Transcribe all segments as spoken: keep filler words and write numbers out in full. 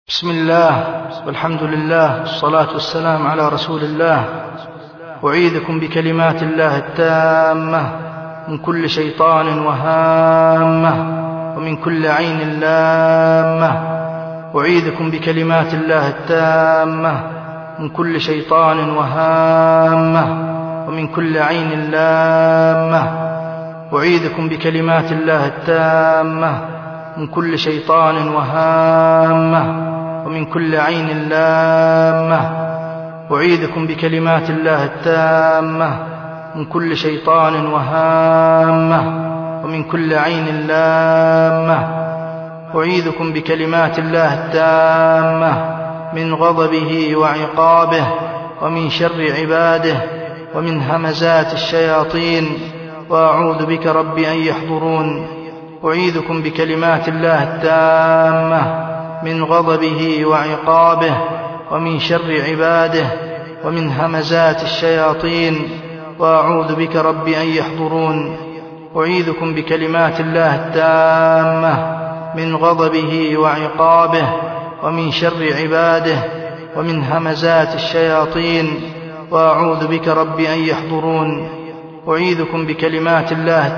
بسم الله والحمد لله والصلاة والسلام على رسول الله. أعيذكم بكلمات الله التامة من كل شيطان وهامة ومن كل عين لامة. أعيذكم بكلمات الله التامة من كل شيطان وهامة ومن كل عين لامة. أعيذكم بكلمات الله التامة من كل شيطان وهامة ومن كل عين لامة. أعيذكم بكلمات الله التامة من كل شيطان وهامة ومن كل عين لامة. أعيذكم بكلمات الله التامة من غضبه وعقابه ومن شر عباده ومن همزات الشياطين، وأعوذ بك رب أن يحضرون. أعيذكم بكلمات الله التامة من غضبه وعقابه ومن شر عباده ومن همزات الشياطين، وأعوذ بك رب أن يحضرون. أعيذكم بكلمات الله التامة من غضبه وعقابه ومن شر عباده ومن همزات الشياطين، وأعوذ بك رب أن يحضرون. أعيذكم بكلمات الله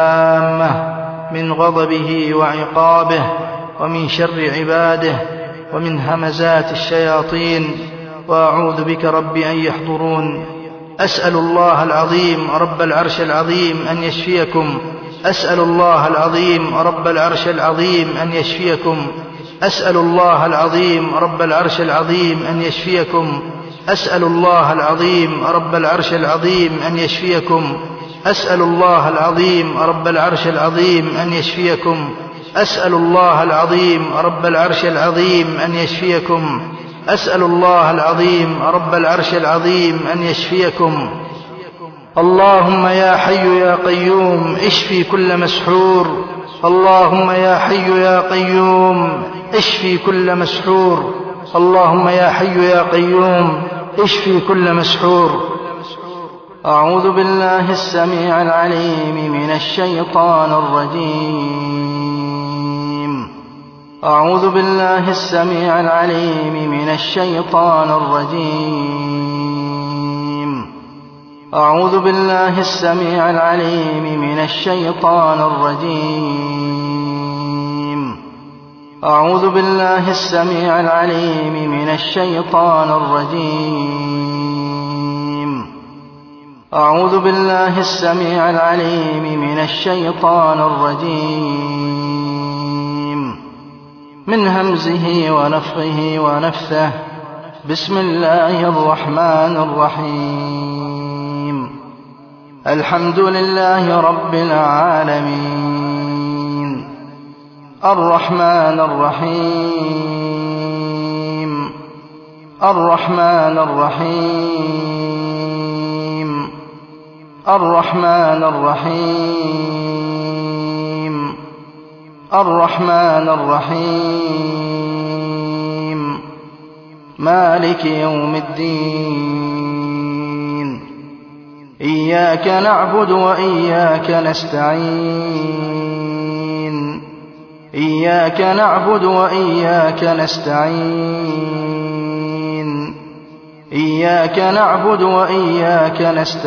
التامة من غضبه وعقابه ومن شر عباده ومن همزات الشياطين، وأعوذ بك رب أن يحضرون. أسأل الله العظيم رب العرش العظيم أن يشفيكم. أسأل الله العظيم رب العرش العظيم أن يشفيكم. أسأل الله العظيم رب العرش العظيم أن يشفيكم. أسأل الله العظيم رب العرش العظيم أن يشفيكم. أسأل الله العظيم رب العرش العظيم أن يشفيكم. أسأل الله العظيم رب العرش العظيم أن يشفيكم. أسأل الله العظيم رب العرش العظيم أن يشفيكم. اللهم يا حي يا قيوم اشفي كل مسحور. اللهم يا حي يا قيوم اشفي كل مسحور. اللهم يا حي يا قيوم اشفي كل مسحور. أعوذ بالله السميع العليم من الشيطان الرجيم. أعوذ بالله السميع العليم من الشيطان الرجيم. أعوذ بالله السميع العليم من الشيطان الرجيم. أعوذ بالله السميع العليم من الشيطان الرجيم. أعوذ بالله السميع العليم من الشيطان الرجيم من همزه ونفخه ونفثه. بسم الله الرحمن الرحيم. الحمد لله رب العالمين الرحمن الرحيم الرحمن الرحيم الرحمن الرحيم الرحمن الرحيم مالك يوم الدين. إياك نعبد وإياك نستعين. إياك نعبد وإياك نستعين. إياك نعبد وإياك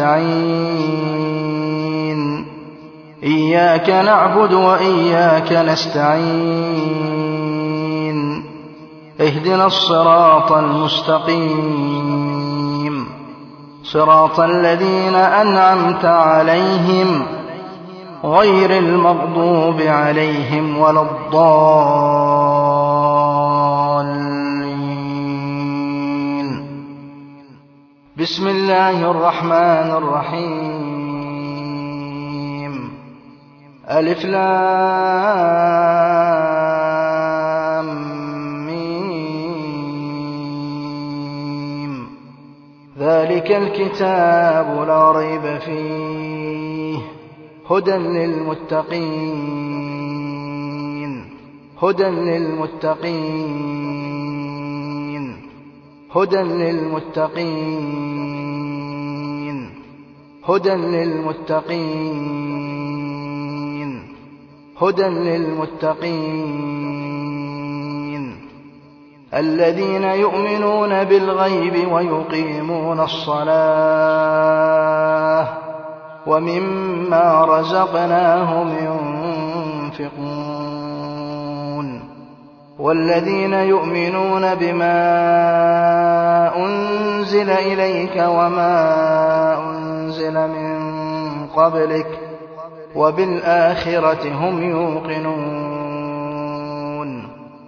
نستعين. إياك نعبد وإياك نستعين. اهدنا الصراط المستقيم صراط الذين أنعمت عليهم غير المغضوب عليهم ولا الضالين. بسم الله الرحمن الرحيم. ألف لام ميم. ذلك الكتاب لا ريب فيه هدى للمتقين. هدى للمتقين. هدى للمتقين. هدى للمتقين. هدى للمتقين. الذين يؤمنون بالغيب ويقيمون الصلاة ومما رزقناهم ينفقون والذين يؤمنون بما أنزل إليك وما أنزل من قبلك وبالآخرة هم يوقنون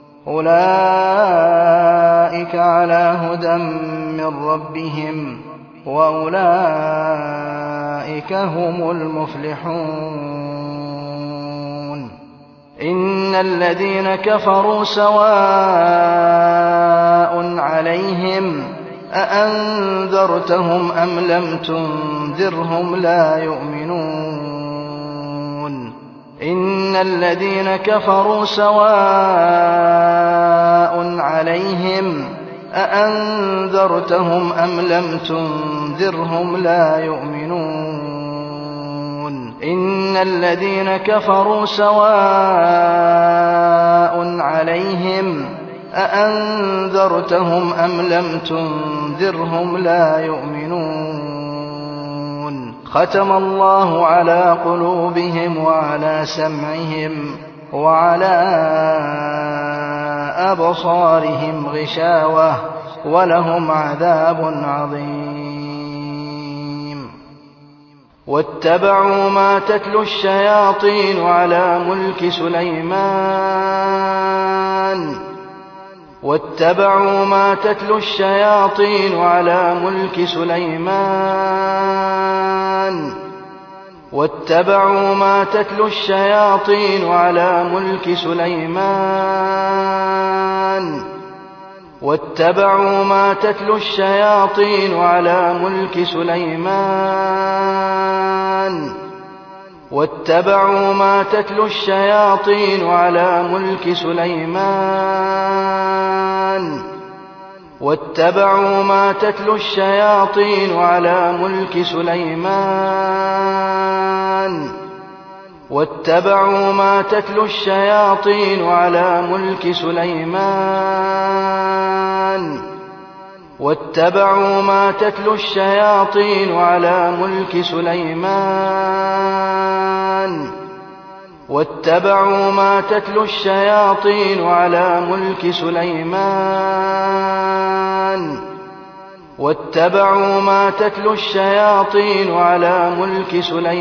أولئك على هدى من ربهم وأولئك هم المفلحون إن الذين كفروا سواء عليهم أأنذرتهم أم لم تنذرهم لا يؤمنون إن الذين كفروا سواء عليهم أأنذرتهم أم لم تنذرهم لا يؤمنون إن الذين كفروا سواء عليهم أأنذرتهم أم لم تنذرهم لا يؤمنون ختم الله على قلوبهم وعلى سمعهم وعلى أبصارهم غشاوة ولهم عذاب عظيم واتبعوا ما تتلو الشياطين على ملك سليمان واتبعوا ما تتلو الشياطين على ملك سليمان واتبعوا ما تتلو الشياطين على ملك سليمان واتبعوا ما تتلو الشياطين على ملك سليمان واتبعوا ما تتلو الشياطين على ملك سليمان واتبعوا ما تتلو الشياطين على ملك سليمان واتبعوا ما تتلو الشياطين على ملك سليمان واتبعوا ما تتلو الشياطين على ملك سليمان واتبعوا ما تتلو الشياطين على ملك سليمان واتبعوا ما تتلو الشياطين على ملك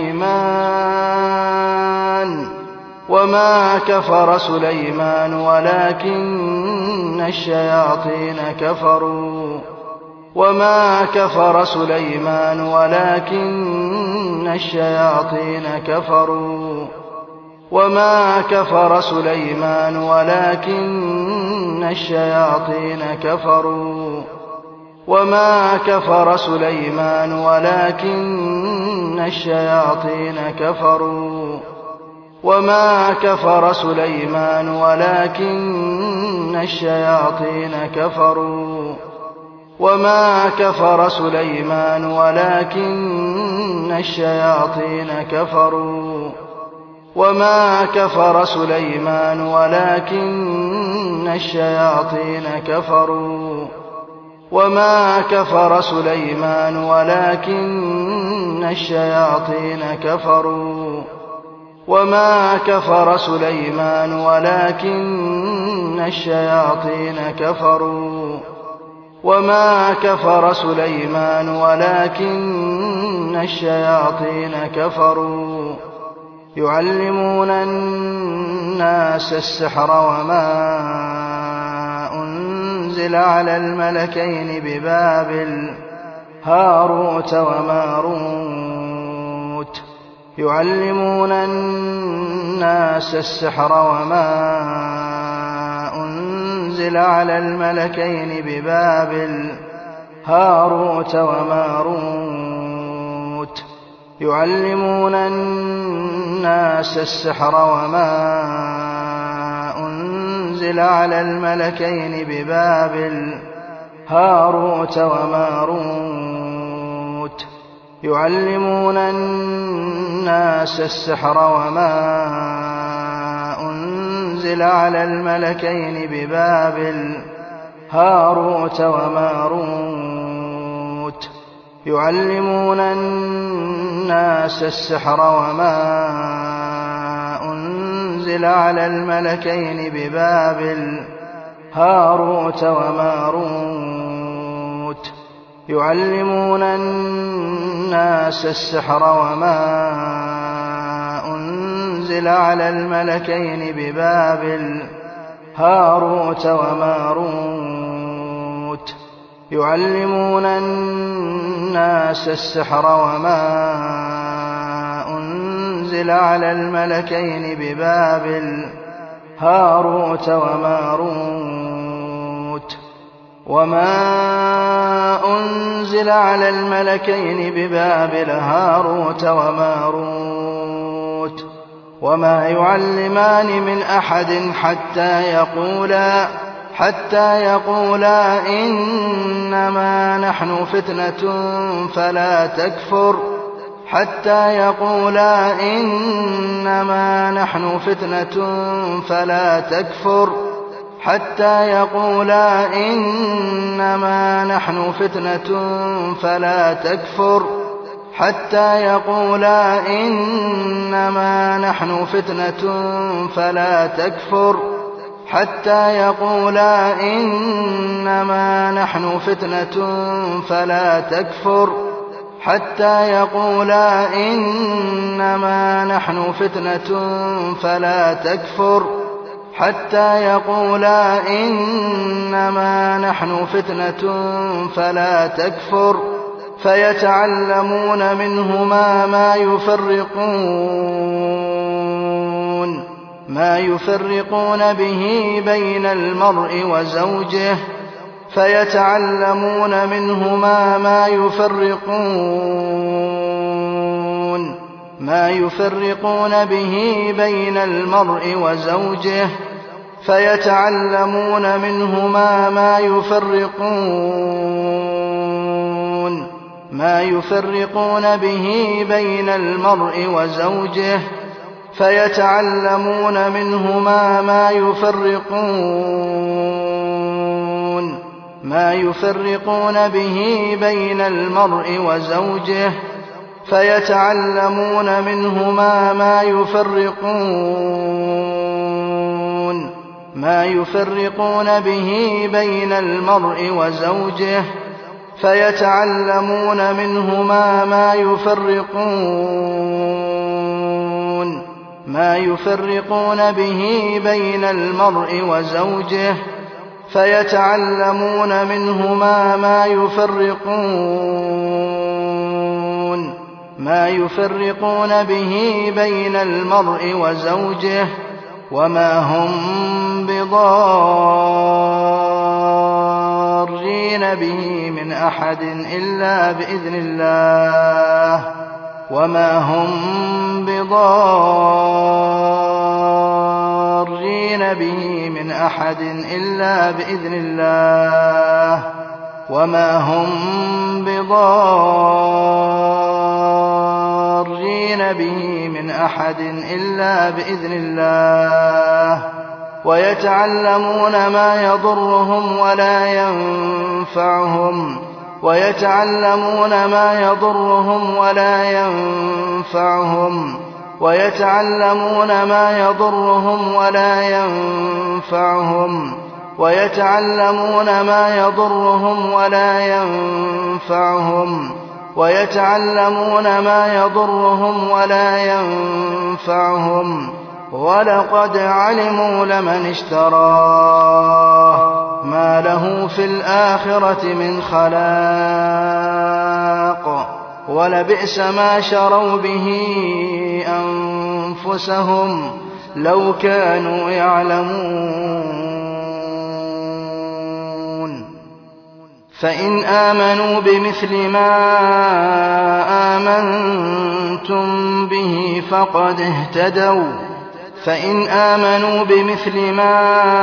سليمان وما كفر سليمان ولكن الشياطين كفروا وما كفر سليمان ولكن الشياطين كفروا وما كفر سليمان ولكن الشياطين كفروا وما كفر سليمان ولكن الشياطين كفروا وما كفر سليمان ولكن الشياطين كفروا وما كفر سليمان ولكن الشياطين كفروا وما كفر سليمان ولكن الشياطين كفروا وما كفر سليمان ولكن الشياطين كفروا وما كفر سليمان ولكن الشياطين كفروا وما كفر سليمان ولكن الشياطين كفروا يعلمون الناس السحر وما أنزل على الملكين ببابل هاروت وماروت يعلمون الناس السحر وما أنزل على الملكين ببابل هاروت وماروت يعلمون الناس السحر وما أنزل على الملكين ببابل هاروت وماروت يعلمون الناس السحر وما أنزل على الملكين ببابل هاروت وماروت يعلمون الناس السحر وما أنزل على الملكين ببابل هاروت وماروت يعلمون الناس السحر وما أنزل على الملكين ببابل هاروت وماروت يعلمون الناس السحر وما أنزل على الملكين ببابل هاروت وماروت وما أنزل على الملكين ببابل هاروت وماروت وما يعلمان من أحد حتى يقولا حتى يقولا إنما نحن فتنة فلا تكفر حتى يقولا إنما نحن فتنة فلا تكفر حتى يقولا إنما نحن فتنة فلا تكفر حتى يقولا إنما نحن فتنة فلا تكفر حتى يقولا إنما نحن فتنة فلا تكفر حتى يقولا إنما نحن فتنة فلا تكفر حتى يقولا إنما نحن فتنة فلا تكفر فيتعلمون منهما ما يفرقون ما يفرقون به بين المرء وزوجه فيتعلمون منهما ما يفرقون ما يفرقون به بين المرء وزوجه فيتعلمون منهما ما يفرقون ما يفرقون به بين المرء وزوجه فيتعلمون منهما ما يفرقون ما يفرقون به بين المرء وزوجه فيتعلمون منهما ما يفرقون ما يفرقون به بين المرء وزوجه فيتعلمون منهما ما يفرقون ما يفرقون به بين المرء وزوجه فيتعلمون منهما ما يفرقون ما يفرقون به بين المرء وزوجه وما هم بضارين به من أحد إلا بإذن الله وما هم بضارين به من أحد إلا بإذن الله وما هم بضارين به من أحد إلا بإذن الله ويتعلمون ما يضرهم ولا ينفعهم ويتعلمون ما يضرهم ولا ينفعهم ويتعلمون ما يضرهم ولا ينفعهم ويتعلمون ما يضرهم ولا ينفعهم ويتعلمون ما يضرهم ولا ينفعهم ولقد علموا لمن اشتراه ما له في الآخرة من خلاق ولبئس ما شروا به أنفسهم لو كانوا يعلمون فإن آمنوا بمثل ما آمنتم به فقد اهتدوا فإن آمنوا بمثل ما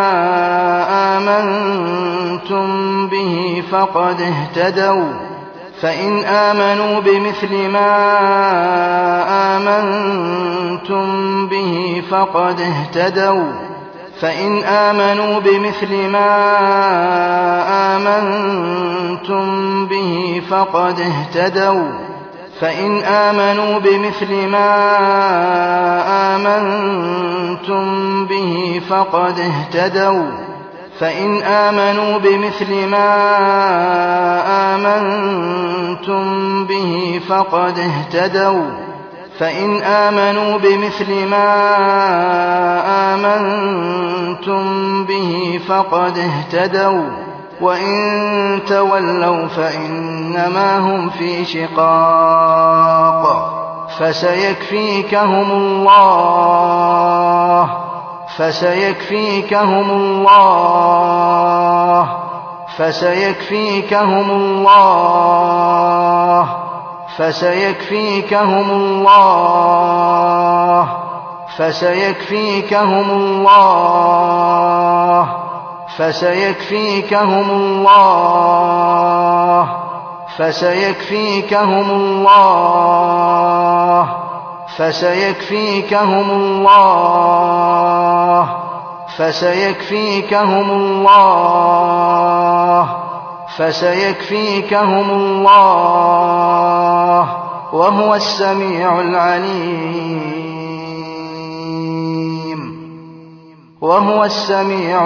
آمنتم به فقد اهتدوا فإن آمنوا بمثل ما آمنتم به فقد اهتدوا فإن آمنوا بمثل ما آمنتم به فقد اهتدوا فإن آمنوا بمثل ما آمنتم به فقد اهتدوا فإن آمنوا بمثل ما آمنتم به فقد اهتدوا فإن آمنوا بمثل ما آمنتم به فقد اهتدوا وإن تولوا فإنما هم في شقاق فسيكفيكهم الله فسيكفيكهم الله فسيكفيكهم الله فسيكفيكهم الله فسيكفيكهم الله فسيكفيكهم الله فسيكفيكهم الله فسيكفيكهم الله فسيكفيكهم الله فسيكفيكهم الله وهو السميع العليم وهو السميع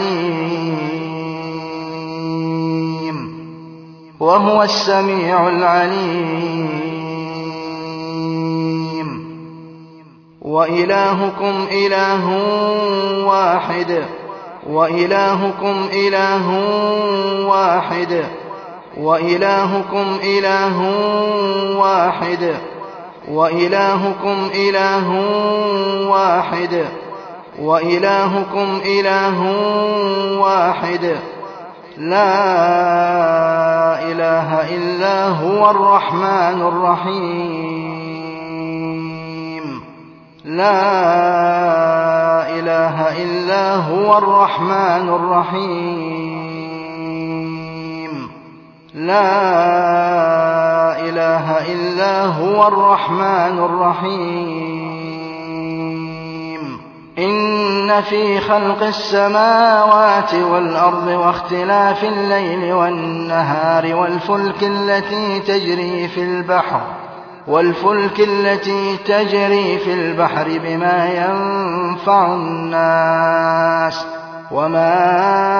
العليم وهو السميع العليم وإلهكم إله واحد وإلهكم إله واحد وإلهكم إله واحد وإلهكم إله واحد وإلهكم إله واحد لا إله إلا هو الرحمن الرحيم لا إله إلا هو الرحمن الرحيم لا إله إلا هو الرحمن الرحيم إن في خلق السماوات والأرض واختلاف الليل والنهار والفلك التي تجري في البحر والفلك التي تجري في البحر بما ينفع الناس وما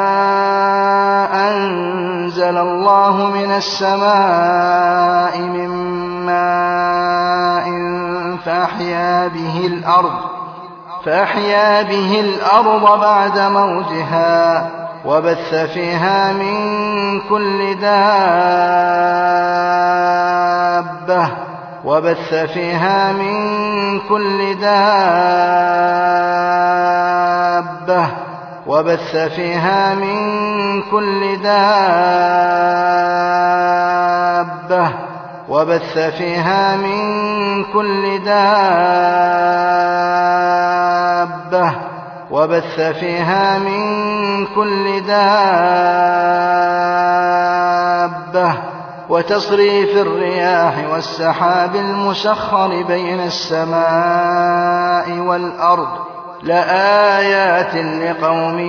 أنزل الله من السماء من ماء فأحيا به الأرض فأحيا به الأرض بعد موتها وبث فيها من كل دابة وبث فيها من كل دابة وبث فيها من كل دابة وبث فيها من كل دابة وبث فيها من كل دابة وتصريف الرياح والسحاب المسخر بين السماء والأرض لآيات لقوم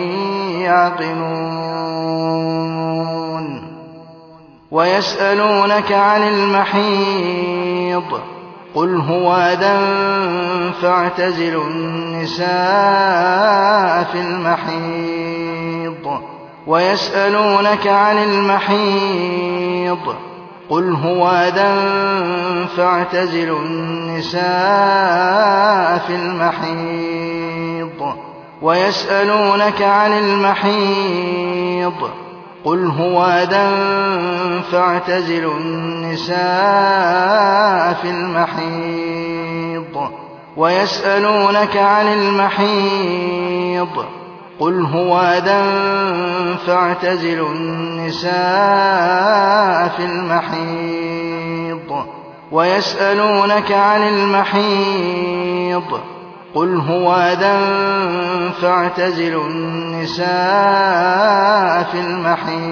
يعقلون ويسألونك عن المحيض قل هو أذى فاعتزلوا النساء في المحيض ويسألونك عن المحيض قل هو أذى فاعتزلوا النساء في المحيض ويسألونك عن المحيض قل هو أذى فاعتزلوا النساء في المحيض ويسألونك عن المحيض قل هو أذى فاعتزلوا النساء في المحيض ويسألونك عن المحيض قل هو أذى فاعتزلوا النساء في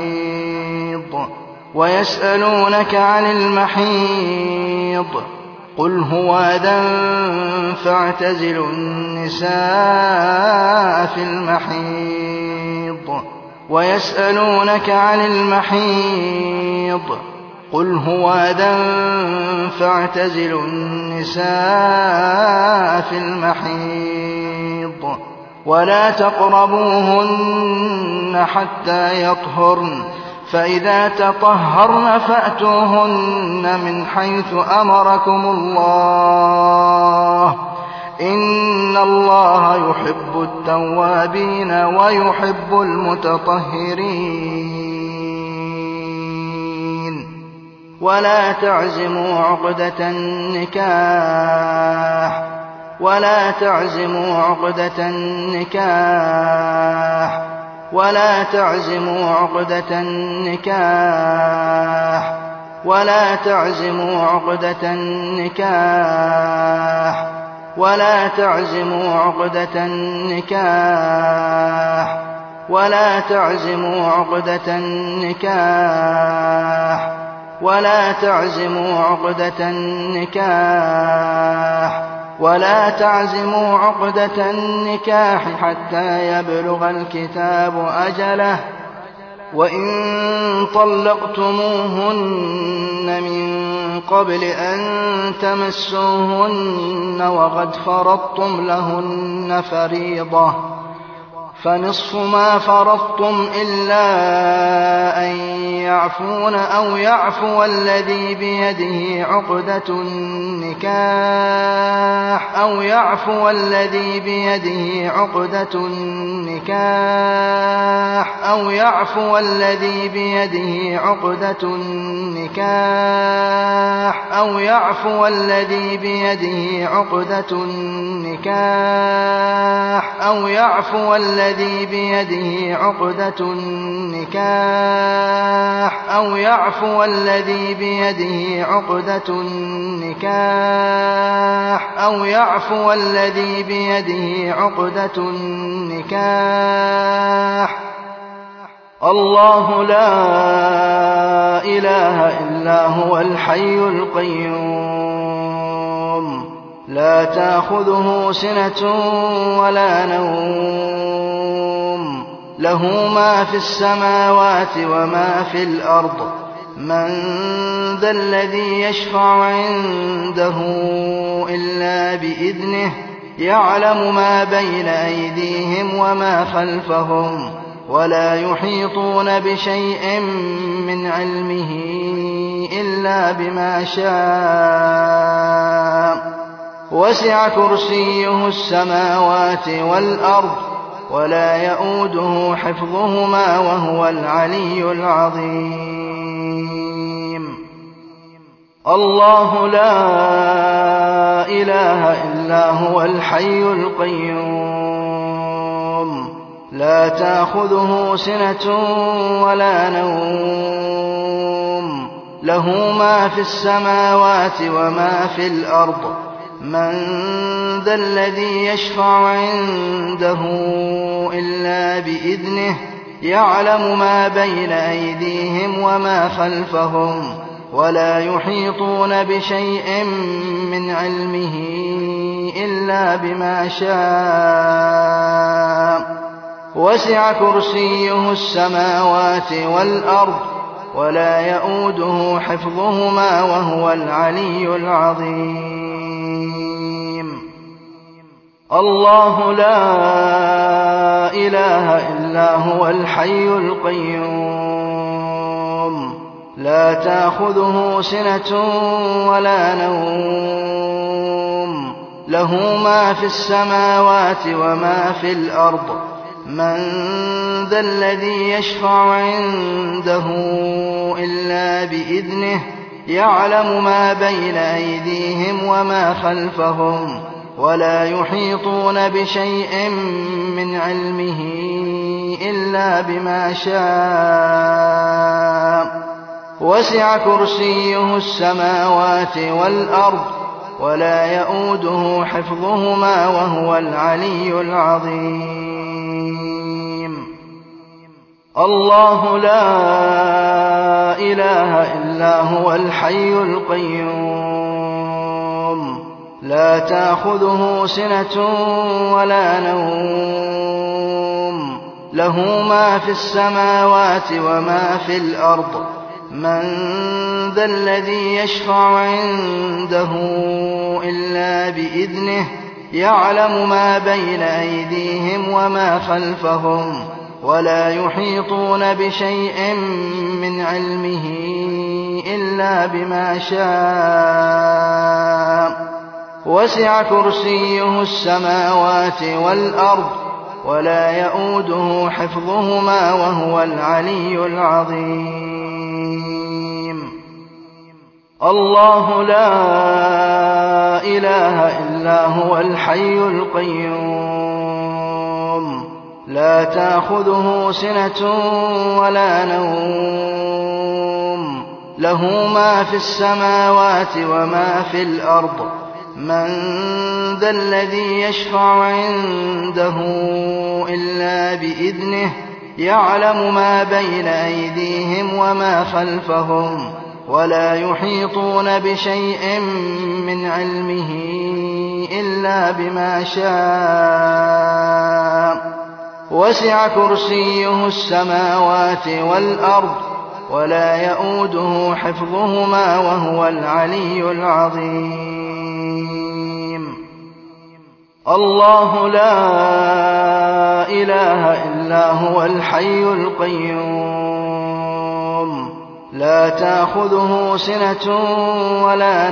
المحيض ويسألونك عن المحيض قل هو أذى فاعتزلوا النساء في المحيض ويسألونك عن المحيض قل هو أذى فاعتزلوا النساء في المحيض ولا تقربوهن حتى يطهرن فإذا تطهرن فأتوهن من حيث أمركم الله إن الله يحب التوابين ويحب المتطهرين ولا تعزموا عقدة النكاح ولا تعزموا عقدة النكاح ولا تعزموا عقدة النكاح ولا تعزموا عقدة النكاح ولا تعزموا عقدة النكاح ولا تعزموا عقدة النكاح ولا تعزموا عقدة النكاح ولا تعزموا عقدة النكاح حتى يبلغ الكتاب أجله وإن طلقتموهن من قبل أن تمسوهن وقد فرضتم لهن فريضة فنصف ما فرضتم إلا أن يعفون أو يعفو الذي بيده عقدة النكاح أو يعفو الذي بيده عقدة النكاح أو يعفو الذي بيده عقدة النكاح أو يعفو الذي بيده عقدة النكاح أو يعفو الذي الذي بيده عقدة النكاح أو يعفو الذي بيده عقدة النكاح أو يعفو الذي بيده عقدة النكاح الله لا إله إلا هو الحي القيوم لا تأخذه سنة ولا نوم له ما في السماوات وما في الأرض من ذا الذي يشفع عنده إلا بإذنه يعلم ما بين أيديهم وما خلفهم ولا يحيطون بشيء من علمه إلا بما شاء وسع كرسيه السماوات والأرض ولا يؤوده حفظهما وهو العلي العظيم الله لا إله إلا هو الحي القيوم لا تأخذه سنة ولا نوم له ما في السماوات وما في الأرض من ذا الذي يشفع عنده إلا بإذنه يعلم ما بين أيديهم وما خلفهم ولا يحيطون بشيء من علمه إلا بما شاء وسع كرسيه السماوات والأرض ولا يؤوده حفظهما وهو العلي العظيم الله لا إله إلا هو الحي القيوم لا تأخذه سنة ولا نوم له ما في السماوات وما في الأرض من ذا الذي يشفع عنده إلا بإذنه يعلم ما بين أيديهم وما خلفهم ولا يحيطون بشيء من علمه إلا بما شاء وسع كرسيه السماوات والأرض ولا يؤوده حفظهما وهو العلي العظيم الله لا إله إلا هو الحي القيوم لا تأخذه سنة ولا نوم له ما في السماوات وما في الأرض من ذا الذي يشفع عنده إلا بإذنه يعلم ما بين أيديهم وما خلفهم ولا يحيطون بشيء من علمه إلا بما شاء وسع كرسيه السماوات والأرض ولا يؤوده حفظهما وهو العلي العظيم الله لا إله إلا هو الحي القيوم لا تأخذه سنة ولا نوم له ما في السماوات وما في الأرض من ذا الذي يشفع عنده إلا بإذنه يعلم ما بين أيديهم وما خلفهم ولا يحيطون بشيء من علمه إلا بما شاء وسع كرسيه السماوات والأرض ولا يؤوده حفظهما وهو العلي العظيم الله لا إله إلا هو الحي القيوم لا تأخذه سنة ولا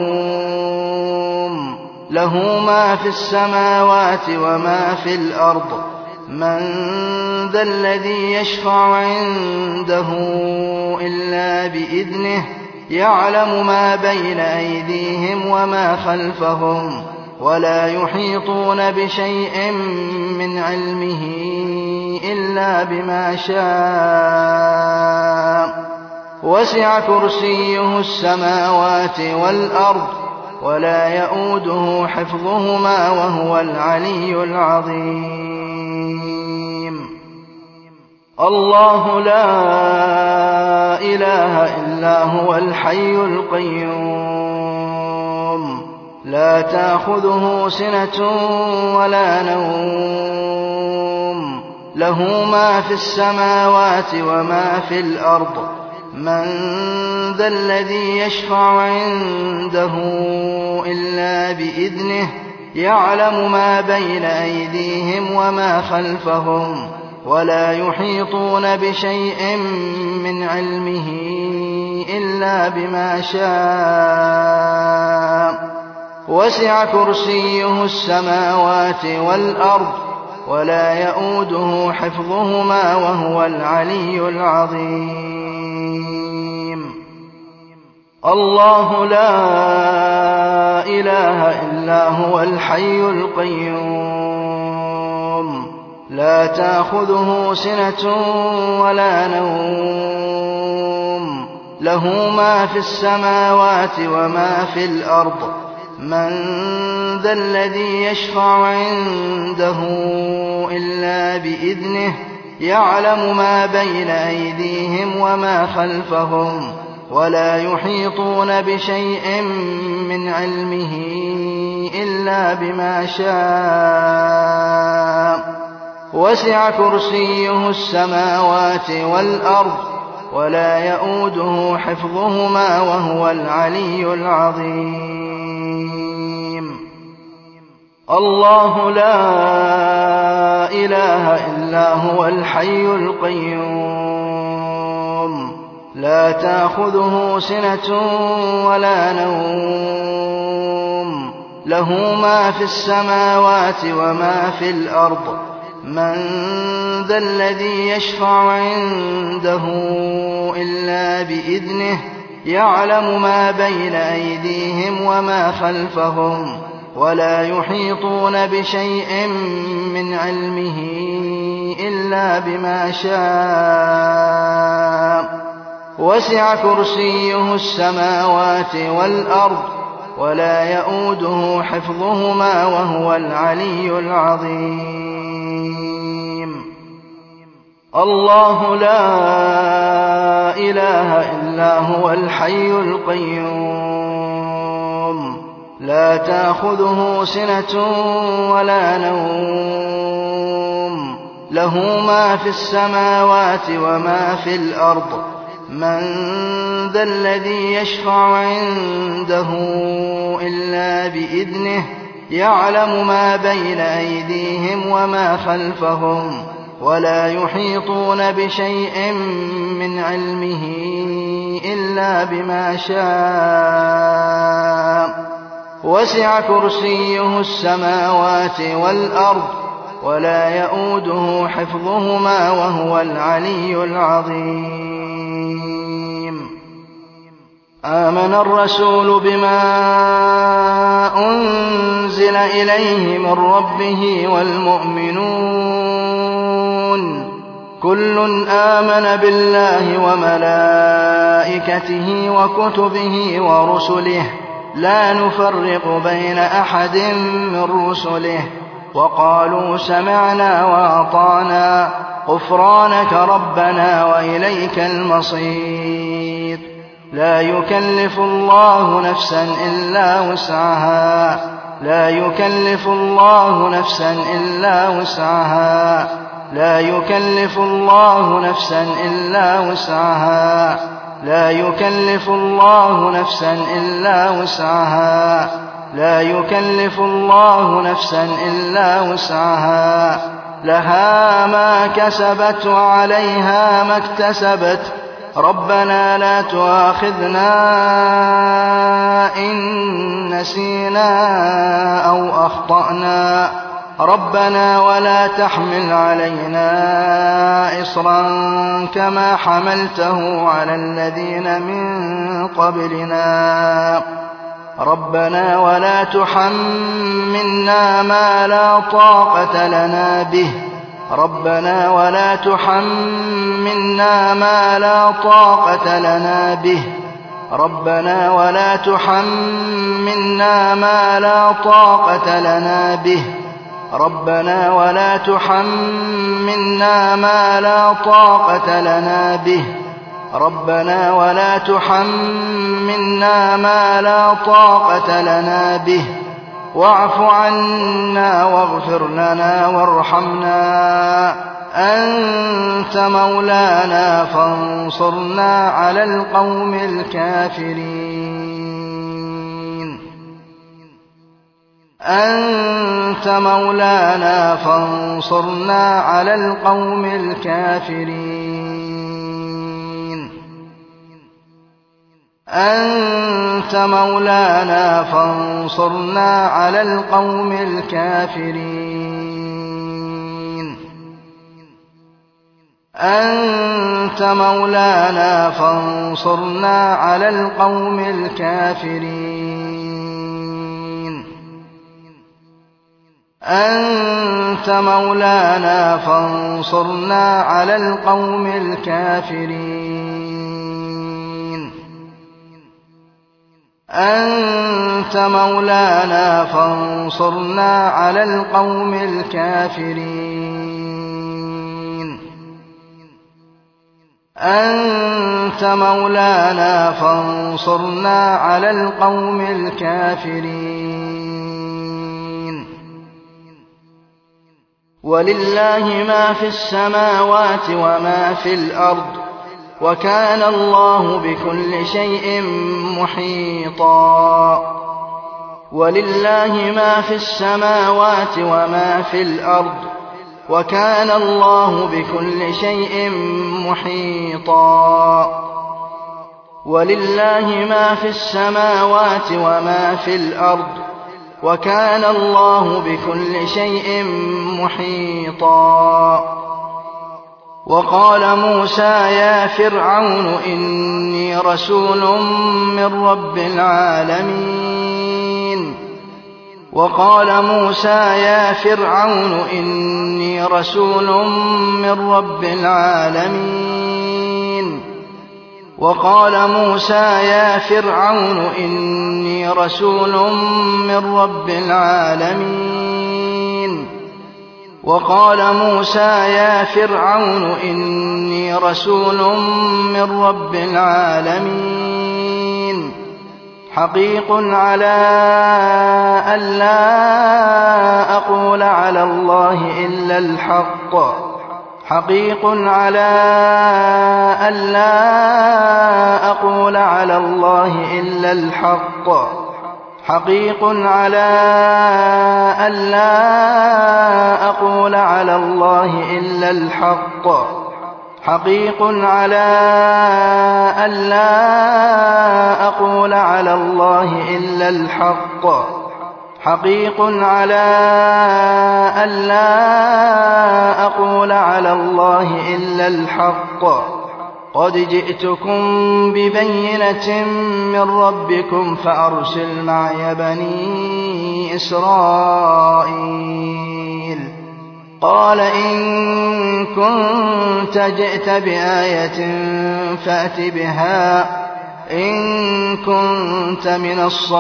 نوم له ما في السماوات وما في الأرض من ذا الذي يشفع عنده إلا بإذنه يعلم ما بين أيديهم وما خلفهم ولا يحيطون بشيء من علمه إلا بما شاء وسع كرسيه السماوات والأرض ولا يؤوده حفظهما وهو العلي العظيم الله لا إله إلا هو الحي القيوم لا تأخذه سنة ولا نوم له ما في السماوات وما في الأرض من ذا الذي يشفع عنده إلا بإذنه يعلم ما بين أيديهم وما خلفهم ولا يحيطون بشيء من علمه إلا بما شاء وسع كرسيه السماوات والأرض ولا يؤوده حفظهما وهو العلي العظيم الله لا إله إلا هو الحي القيوم لا تأخذه سنة ولا نوم له ما في السماوات وما في الأرض من ذا الذي يشفع عنده إلا بإذنه يعلم ما بين أيديهم وما خلفهم ولا يحيطون بشيء من علمه إلا بما شاء وسع كرسيه السماوات والأرض ولا يؤوده حفظهما وهو العلي العظيم الله لا إله إلا هو الحي القيوم لا تأخذه سنة ولا نوم له ما في السماوات وما في الأرض من ذا الذي يشفع عنده إلا بإذنه يعلم ما بين أيديهم وما خلفهم ولا يحيطون بشيء من علمه إلا بما شاء وسع كرسيه السماوات والأرض ولا يؤوده حفظهما وهو العلي العظيم الله لا إله إلا هو الحي القيوم لا تأخذه سنة ولا نوم له ما في السماوات وما في الأرض من ذا الذي يشفع عنده إلا بإذنه يعلم ما بين أيديهم وما خلفهم ولا يحيطون بشيء من علمه إلا بما شاء وسع كرسيه السماوات والأرض ولا يؤوده حفظهما وهو العلي العظيم آمن الرسول بما أنزل إليه من ربه والمؤمنون كل آمن بالله وملائكته وكتبه ورسله لا نفرق بين أحد من رسله وقالوا سمعنا وأطعنا غفرانك ربنا وإليك المصير لا يكلف الله نفسا إلا وسعها لا يكلف الله نفسا إلا وسعها لا يكلف الله نفسا إلا وسعها لا يكلف الله نفسا إلا وسعها لا يكلف الله نفسا إلا وسعها لها ما كسبت وعليها ما اكتسبت ربنا لا تؤاخذنا إن نسينا أو أخطأنا ربنا ولا تحمل علينا إصرا كما حملته على الذين من قبلنا ربنا ولا تحملنا ما لا طاقة لنا به ربنا ولا تحملنا ما لا طاقة لنا به ربنا ولا تحملنا ما لا طاقة لنا به ربنا ولا تحملنا ما لا طاقة لنا به ربنا ولا تحملنا ما لا طاقة لنا به واعف عنا واغفر لنا وارحمنا أنت مولانا فانصرنا على القوم الكافرين أنت مولانا فانصرنا على القوم الكافرين أنت مولانا فانصرنا على القوم الكافرين أنت مولانا فانصرنا على القوم الكافرين أنت مولانا فانصرنا على القوم الكافرين أنت مولانا فانصرنا على القوم الكافرين أنت مولانا فانصرنا على القوم الكافرين ولله ما في السماوات وما في الأرض وكان الله بكل شيء محيطا ولله ما في السماوات وما في الأرض وكان الله بكل شيء محيطا ولله ما في السماوات وما في الأرض وكان الله بكل شيء محيطا وقال موسى يا فرعون إني رسول من رب العالمين وقال موسى يا فرعون إني رسول من رب العالمين وقال موسى يا فرعون إني رسول من رب العالمين وقال موسى يا فرعون إني رسول من رب العالمين حقيق على ألا أقول على الله إلا الحق حقيق على ألا أقول على الله إلا الحق حقيق على ألا أقول على الله إلا الحق حقيق على ألا أقول على الله إلا الحق حقيق على ألا أقول على الله إلا الحق قد جئتكم ببينة من ربكم فأرسل معي بني إسرائيل قال إن كنت جئت بآية فأت بها إن كنت من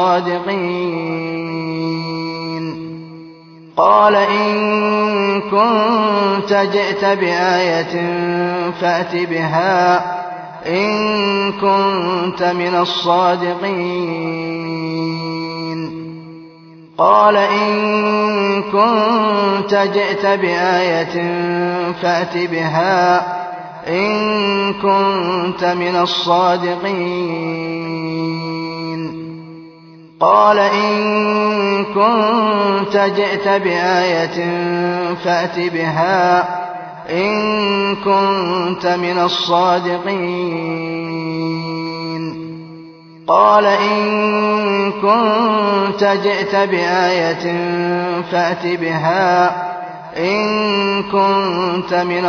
الصادقين قال إن كنت جئت بآية فأت بها إن كنت من الصادقين قال إن كنت جئت بآية فأت بها إن كنت من الصادقين قال إن كنت جئت بآية فأت بها إن كنت من الصادقين قال إن كنت جئت بآية فأت بها إن كنت من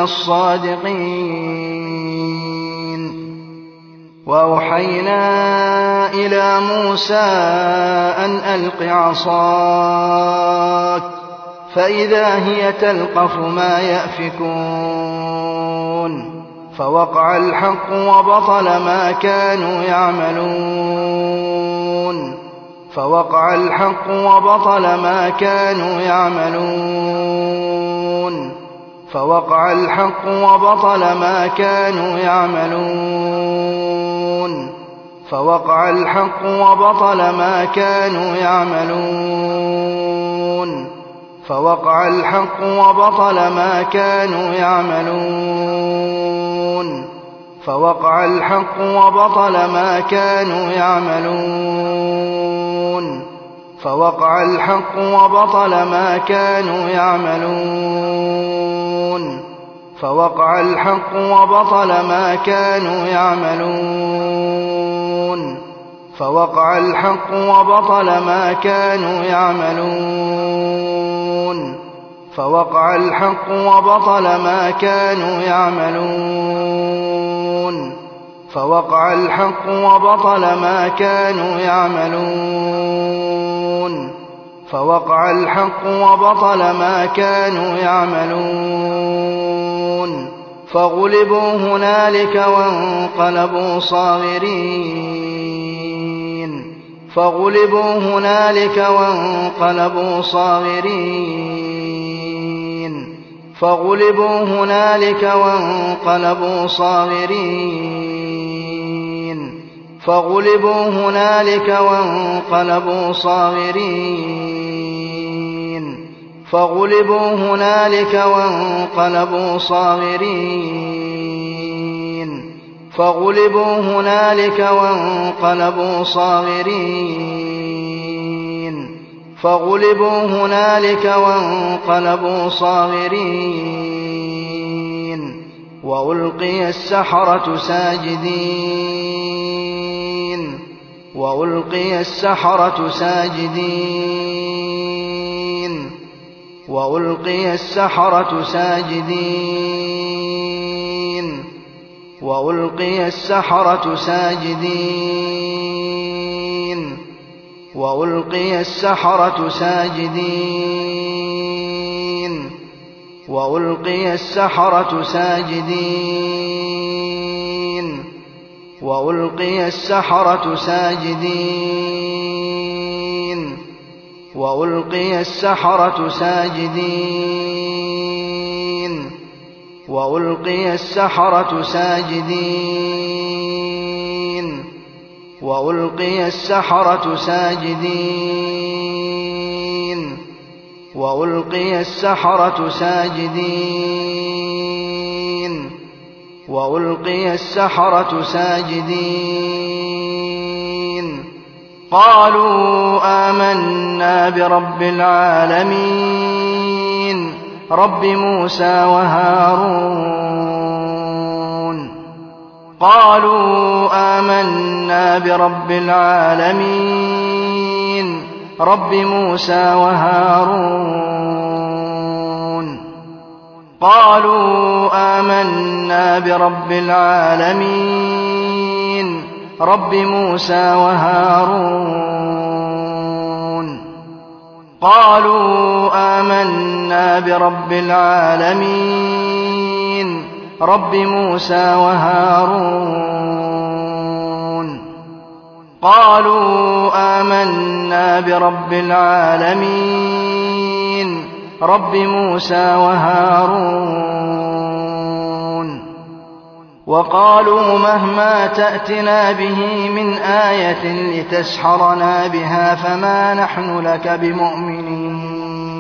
الصادقين وأوحينا إلى موسى أن ألق عصاك فإذا هي تلقف ما يأفكون فوقع الحق وبطل ما كانوا يعملون فوقع الحق وبطل ما كانوا يعملون فوقع الحق وبطل ما كانوا يعملون فوقع الحق وبطل ما كانوا يعملون فوقع الحق وبطل ما كانوا يعملون فوقع الحق وبطل ما كانوا يعملون فوقع الحق وبطل ما كانوا يعملون فوقع الحق وبطل ما كانوا يعملون فوقع الحق وبطل ما كانوا يعملون فوقع الحق وبطل ما كانوا يعملون فوقع الحق وبطل ما كانوا يعملون فوقع الحق وبطل ما كانوا يعملون فغلبوا هنالك وانقلبوا صاغرين فغلبوا هنالك وانقلبوا صاغرين فغلبوا هنالك وانقلبوا صاغرين فغلبوا هنالك وانقلبوا صاغرين فغلبوا هنالك وانقلبوا صاغرين فغلبوا هنالك وانقلبوا صاغرين فغلبوا هنالك وانقلبوا صاغرين وألقي السحرة ساجدين وألقي السحرة ساجدين وألقي السحرة ساجدين وألقي السحرة ساجدين وألقي السحرة ساجدين وألقي السحرة ساجدين وألقي السحرة ساجدين وألقي السحرة ساجدين وألقي السحرة ساجدين وألقي السحرة ساجدين وألقي السحرة ساجدين وألقي السحرة ساجدين قالوا آمنا برب العالمين رب موسى وهارون قالوا آمنا برب العالمين رب موسى وهارون قالوا آمنا برب العالمين رب موسى وهارون قالوا آمنا برب العالمين رب موسى وهارون قالوا آمنا برب العالمين رب موسى وهارون وقالوا مهما تأتنا به من آية لتسحرنا بها فما نحن لك بمؤمنين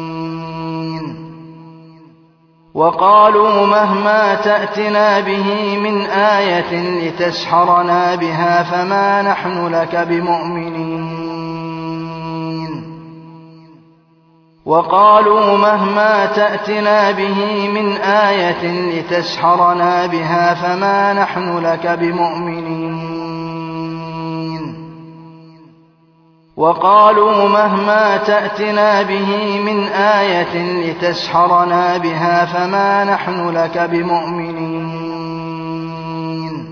وقالوا مهما تأتنا به من آية لتسحرنا بها فما نحن لك بمؤمنين وقالوا مهما تأتنا به من آية لتسحرنا بها فما نحن لك بمؤمنين وقالوا مهما تأتنا به من آية لتسحرنا بها فما نحن لك بمؤمنين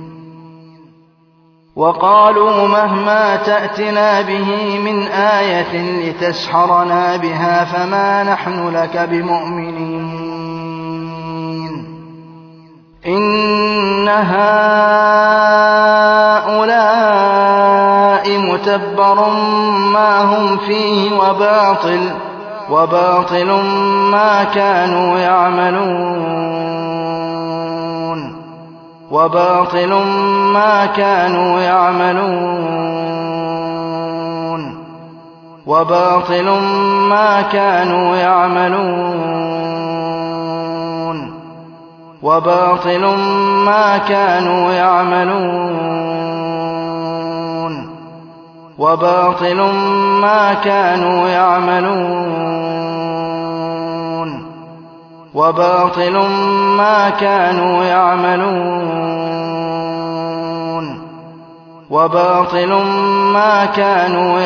وقالوا مهما تأتنا به من آية لتسحرنا بها فما نحن لك بمؤمنين إن هؤلاء متبر ما هم فيه وباطل وباطل ما كانوا يعملون وباطل ما كانوا يعملون وباطل ما كانوا يعملون وباطل ما كانوا يعملون وباطل ما كانوا يعملون وباطل ما كانوا يعملون وباطل ما كانوا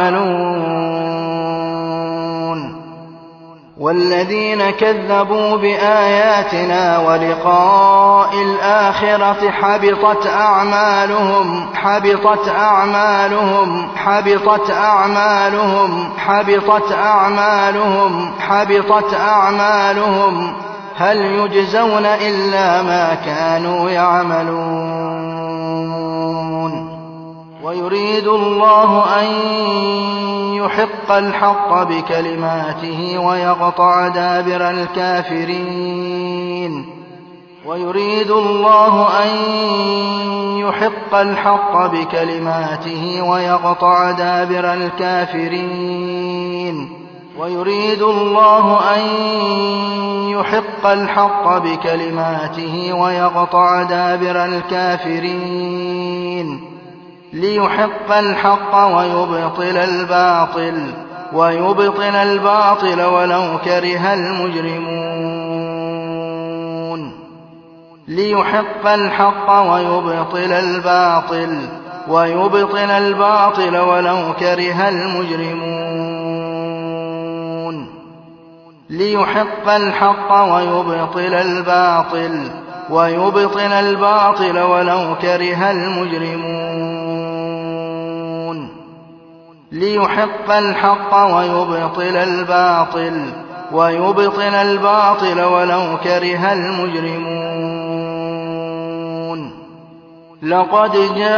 يعملون والذين كذبوا بآياتنا ولقاء الآخرة حبطت أعمالهم حبطت أعمالهم حبطت أعمالهم حبطت أعمالهم حبطت أعمالهم هل يجزون إلا ما كانوا يعملون ويريد الله أن يحق الحق بكلماته ويقطع دابر الكافرين ويريد الله أن يحق الحق بكلماته ويقطع دابر الكافرين ويريد الله أن يحق الحق بكلماته ويقطع دابر الكافرين ليحق الحق ويبطل الباطل ويبطل الباطل ولو كره المجرمون ليحق الحق ويبطل الباطل ويبطل الباطل ولو كره المجرمون ليحق الحق ويبطل الباطل ويبطل الباطل ولو كره المجرمون ليحق الحق ويبطل الباطل ويبطل الباطل ولو كره المجرمون لقد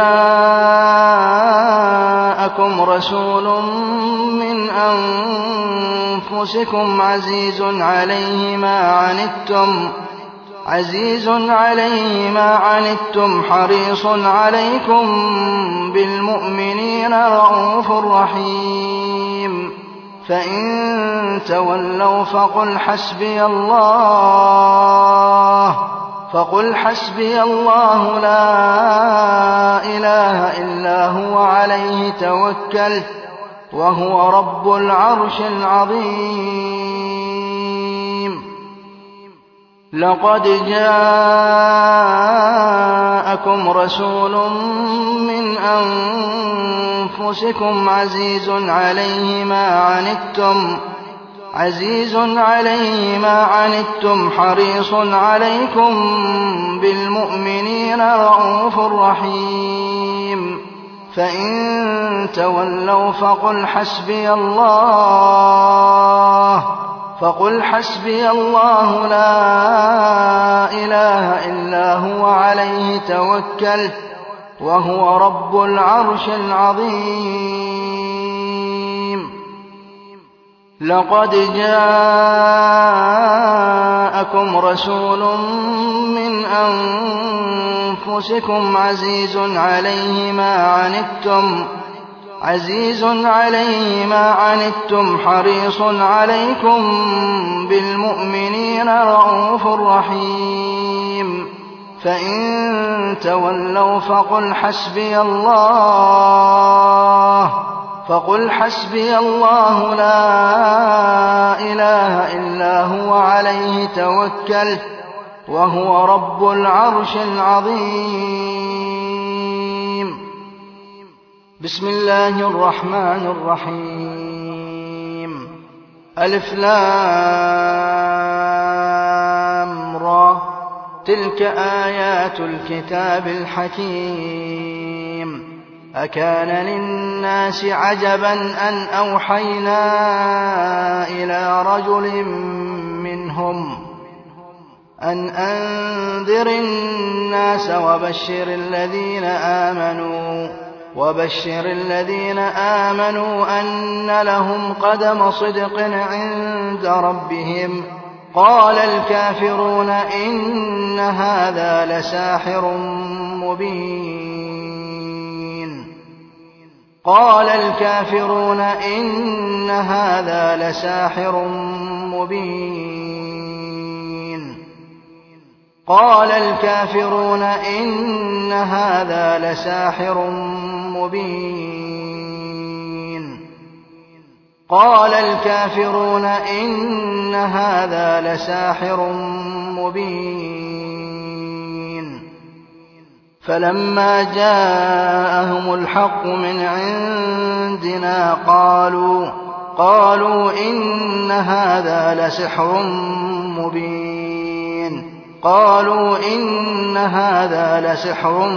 جاءكم رسول من أنفسكم عزيز عليه ما عنتم عزيز عليه ما عنتم حريص عليكم بالمؤمنين رءوف رحيم فإن تولوا فقل حسبي الله فقل حسبي الله لا إله إلا هو عليه توكلت وهو رب العرش العظيم لقد جاءكم رسول من أنفسكم عزيز عليه ما عنتم عزيز عليه ما عنتم حريص عليكم بالمؤمنين رءوف رحيم فإن تولوا فقل حسبي الله فقل حسبي الله لا إله إلا هو عليه توكلت وهو رب العرش العظيم لقد جاءكم رسول من أنفسكم عزيز عليه ما عنتم عزيز عليه ما عنتم حريص عليكم بالمؤمنين رءوف رحيم فإن تولوا فقل حسبي الله فقل حسبي الله لا إله إلا هو عليه توكلت وهو رب العرش العظيم بسم الله الرحمن الرحيم ألف لام را تلك آيات الكتاب الحكيم أكان للناس عجبا أن أوحينا إلى رجل منهم أن أنذر الناس وبشر الذين آمنوا وبشر الذين آمنوا أن لهم قدم صدق عند ربهم قال الكافرون إن هذا لساحر مبين قال الكافرون إن هذا لساحر مبين قال الكافرون إن هذا لساحر مبين قال الكافرون إن هذا لساحر مبين فلما جاءهم الحق من عندنا قالوا قالوا إن هذا لسحر مبين قالوا إن هذا لسحر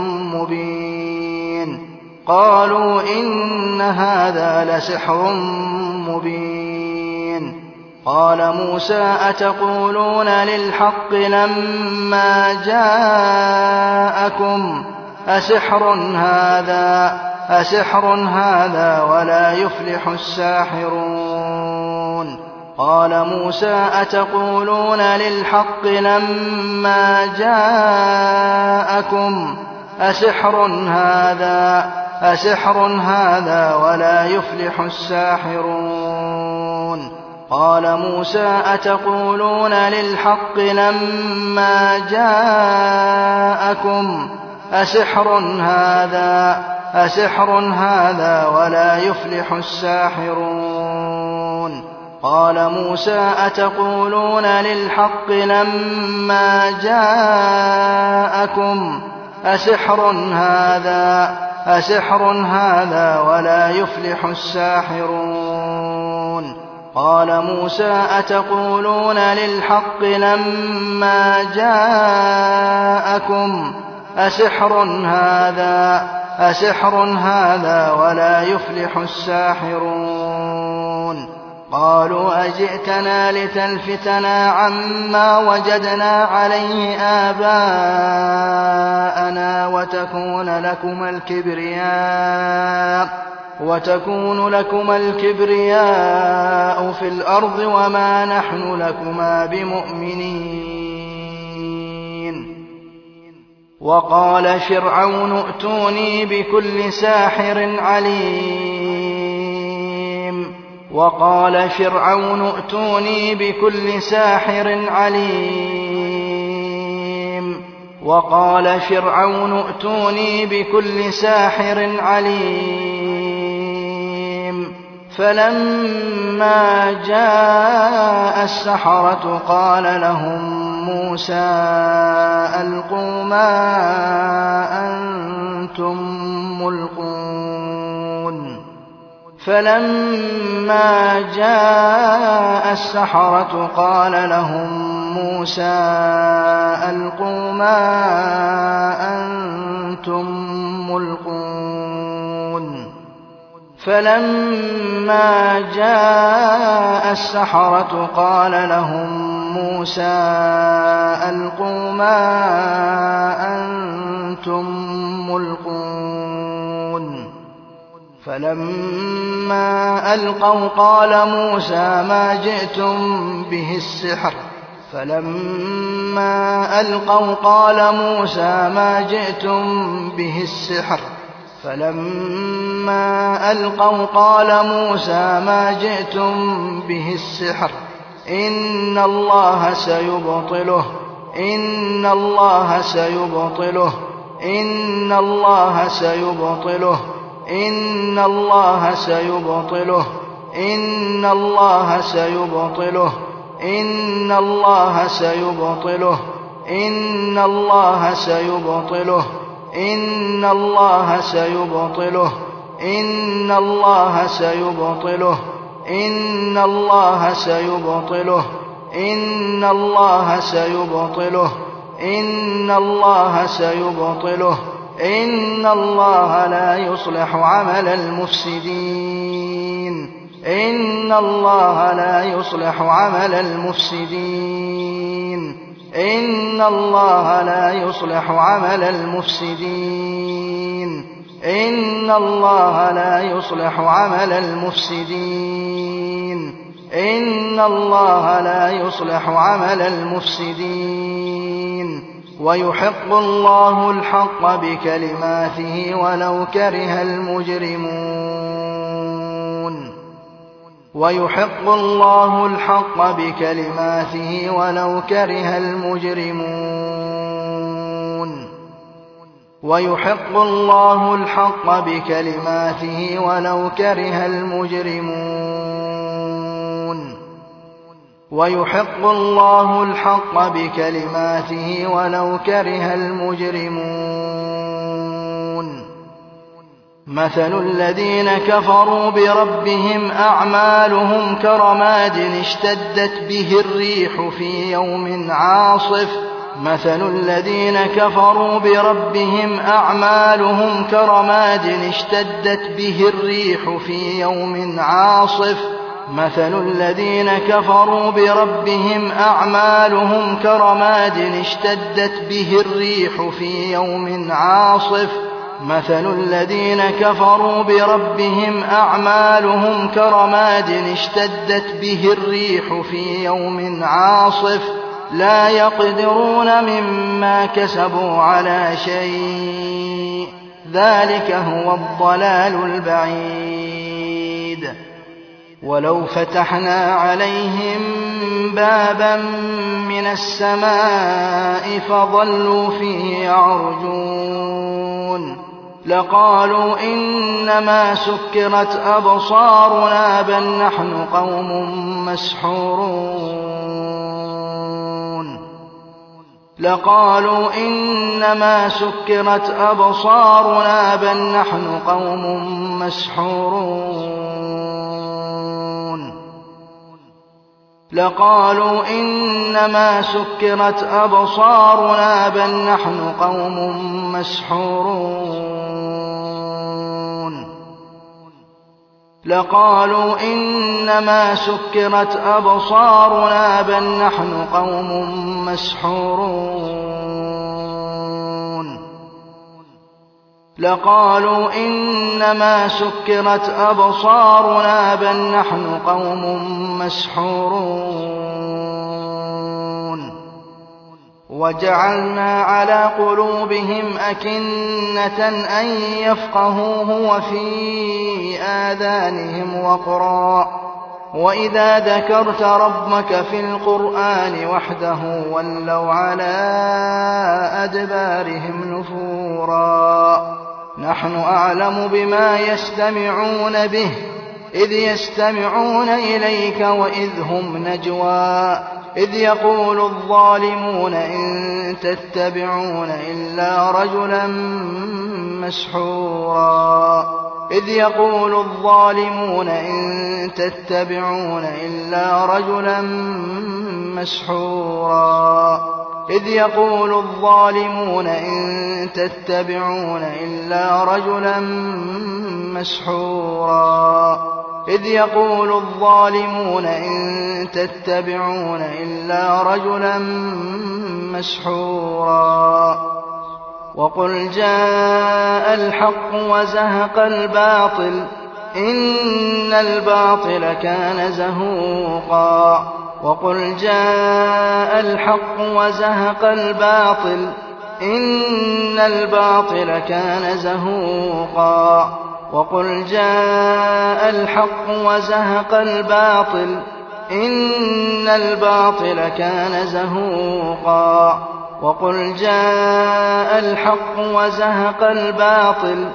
مبين قالوا إن هذا لسحر مبين قال موسى أتقولون للحق لما جاءكم أسحر هذا أسحر هذا ولا يفلح الساحرون قال موسى أتقولون للحق لما جاءكم أسحر هذا أسحر هذا ولا يفلح الساحرون قال موسى أتقولون للحق لما جاءكم أسحر هذا أسحر هذا ولا يفلح الساحرون قال موسى أتقولون للحق لما جاءكم أسحر هذا أسحر هذا ولا يفلح الساحرون قال موسى أتقولون للحق لما جاءكم أسحر هذا أسحر هذا ولا يفلح الساحرون قالوا أجئتنا لتلفتنا عما وجدنا عليه آباءنا وتكون لكما الكبرياء وتكون لكما الكبرياء في الأرض وما نحن لكما بمؤمنين وقال فرعون ائتوني بكل ساحر عليم وقال فرعون ائتوني بكل ساحر عليم وقال فرعون ائتوني بكل ساحر عليم فلما جاء السحرة قال لهم موسى ألقوا ما أنتم ملقون فلما جاء السحرة قال لهم موسى ألقوا ما أنتم ملقون فلما جاء السحرة قال لهم موسى ألقوا ما أنتم ملقون فلما ألقوا قال موسى ما جئتم به السحر فلما ألقوا قال موسى ما جئتم به السحر فلما ألقوا قال موسى ما جئتم به السحر إن الله سيبطله إن الله سيبطله إن الله سيبطله إن الله سيبطله إن الله سيبطله إن الله سيبطله إن الله سيبطله إن الله سيبطله إن الله سيبطله إن الله سيبطله إن الله سيبطله إن الله سيبطله إن الله لا يصلح عمل المفسدين إن الله لا يصلح عمل المفسدين إن الله لا يصلح عمل المفسدين إن الله لا يصلح عمل المفسدين إن الله لا يصلح عمل المفسدين ويحق الله الحق بكلماته ولو كره المجرمون ويحق الله الحق بكلماته ولو كره المجرمون ويحق الله الحق بكلماته ولو كره المجرمون ويحق الله الحق بكلماته ولو كره المجرمون مثل الذين كفروا بربهم أعمالهم كرماد اشتدت به الريح في يوم عاصف مثل الذين كفروا بربهم أعمالهم كرماد اشتدت به الريح في يوم عاصف مثل الذين كفروا بربهم أعمالهم كرماد اشتدت به الريح في يوم عاصف مثل الذين كفروا بربهم أعمالهم كرماد اشتدت به الريح في يوم عاصف لا يقدرون مما كسبوا على شيء ذلك هو الضلال البعيد ولو فتحنا عليهم بابا من السماء فظلوا فيه يعرجون لقالوا إنما سكرت أبصارنا بل نحن قوم مسحورون لقالوا إنما سكرت أبصارنا بل نحن قوم مسحورون لقالوا إنما سكرت أبصارنا بل نحن قوم مسحورون لقالوا إنما سكرت أبصارنا بل نحن قوم مسحورون لقالوا إنما سكرت أبصارنا بل نحن قوم مسحورون وجعلنا على قلوبهم أكنة أن يفقهوه وفي آذانهم وقرا وإذا ذكرت ربك في القرآن وحده ولوا على أدبارهم نفورا نحن أعلم بما يستمعون به إذ يستمعون إليك وإذ هم نجوى إذ يقول الظالمون إن تتبعون إلا رجلا مسحورا إذ يقول الظالمون إن تتبعون إلا رجلا مسحورا إذ يقول الظالمون إن تتبعون إلا رجلا مسحورا إذ يقول الظالمون إن تتبعون إلا رجلا مسحورا وقل جاء الحق وزهق الباطل إن الباطل كان زهوقا وقل جاء الحق وزهق الباطل إن الباطل كان زهوقا وقل جاء الحق وزهق الباطل إن الباطل كان زهوقا وقل جاء الحق وزهق الباطل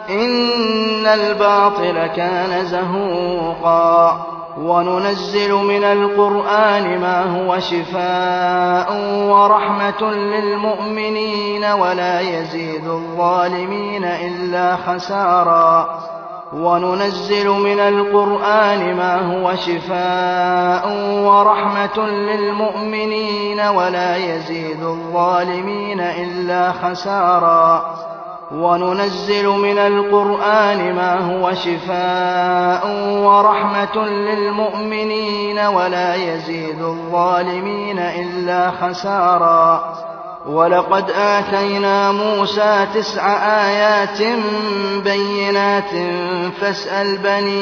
إن الباطل كان زهوقا وننزل من القرآن ما هو شفاء ورحمة للمؤمنين ولا يزيد الظالمين إلا خسارا وننزل من القرآن ما هو شفاء ورحمة للمؤمنين ولا يزيد الظالمين إلا خسارا وننزل من القرآن ما هو شفاء ورحمة للمؤمنين ولا يزيد الظالمين إلا خسارا ولقد آتينا موسى تسع آيات بينات فاسأل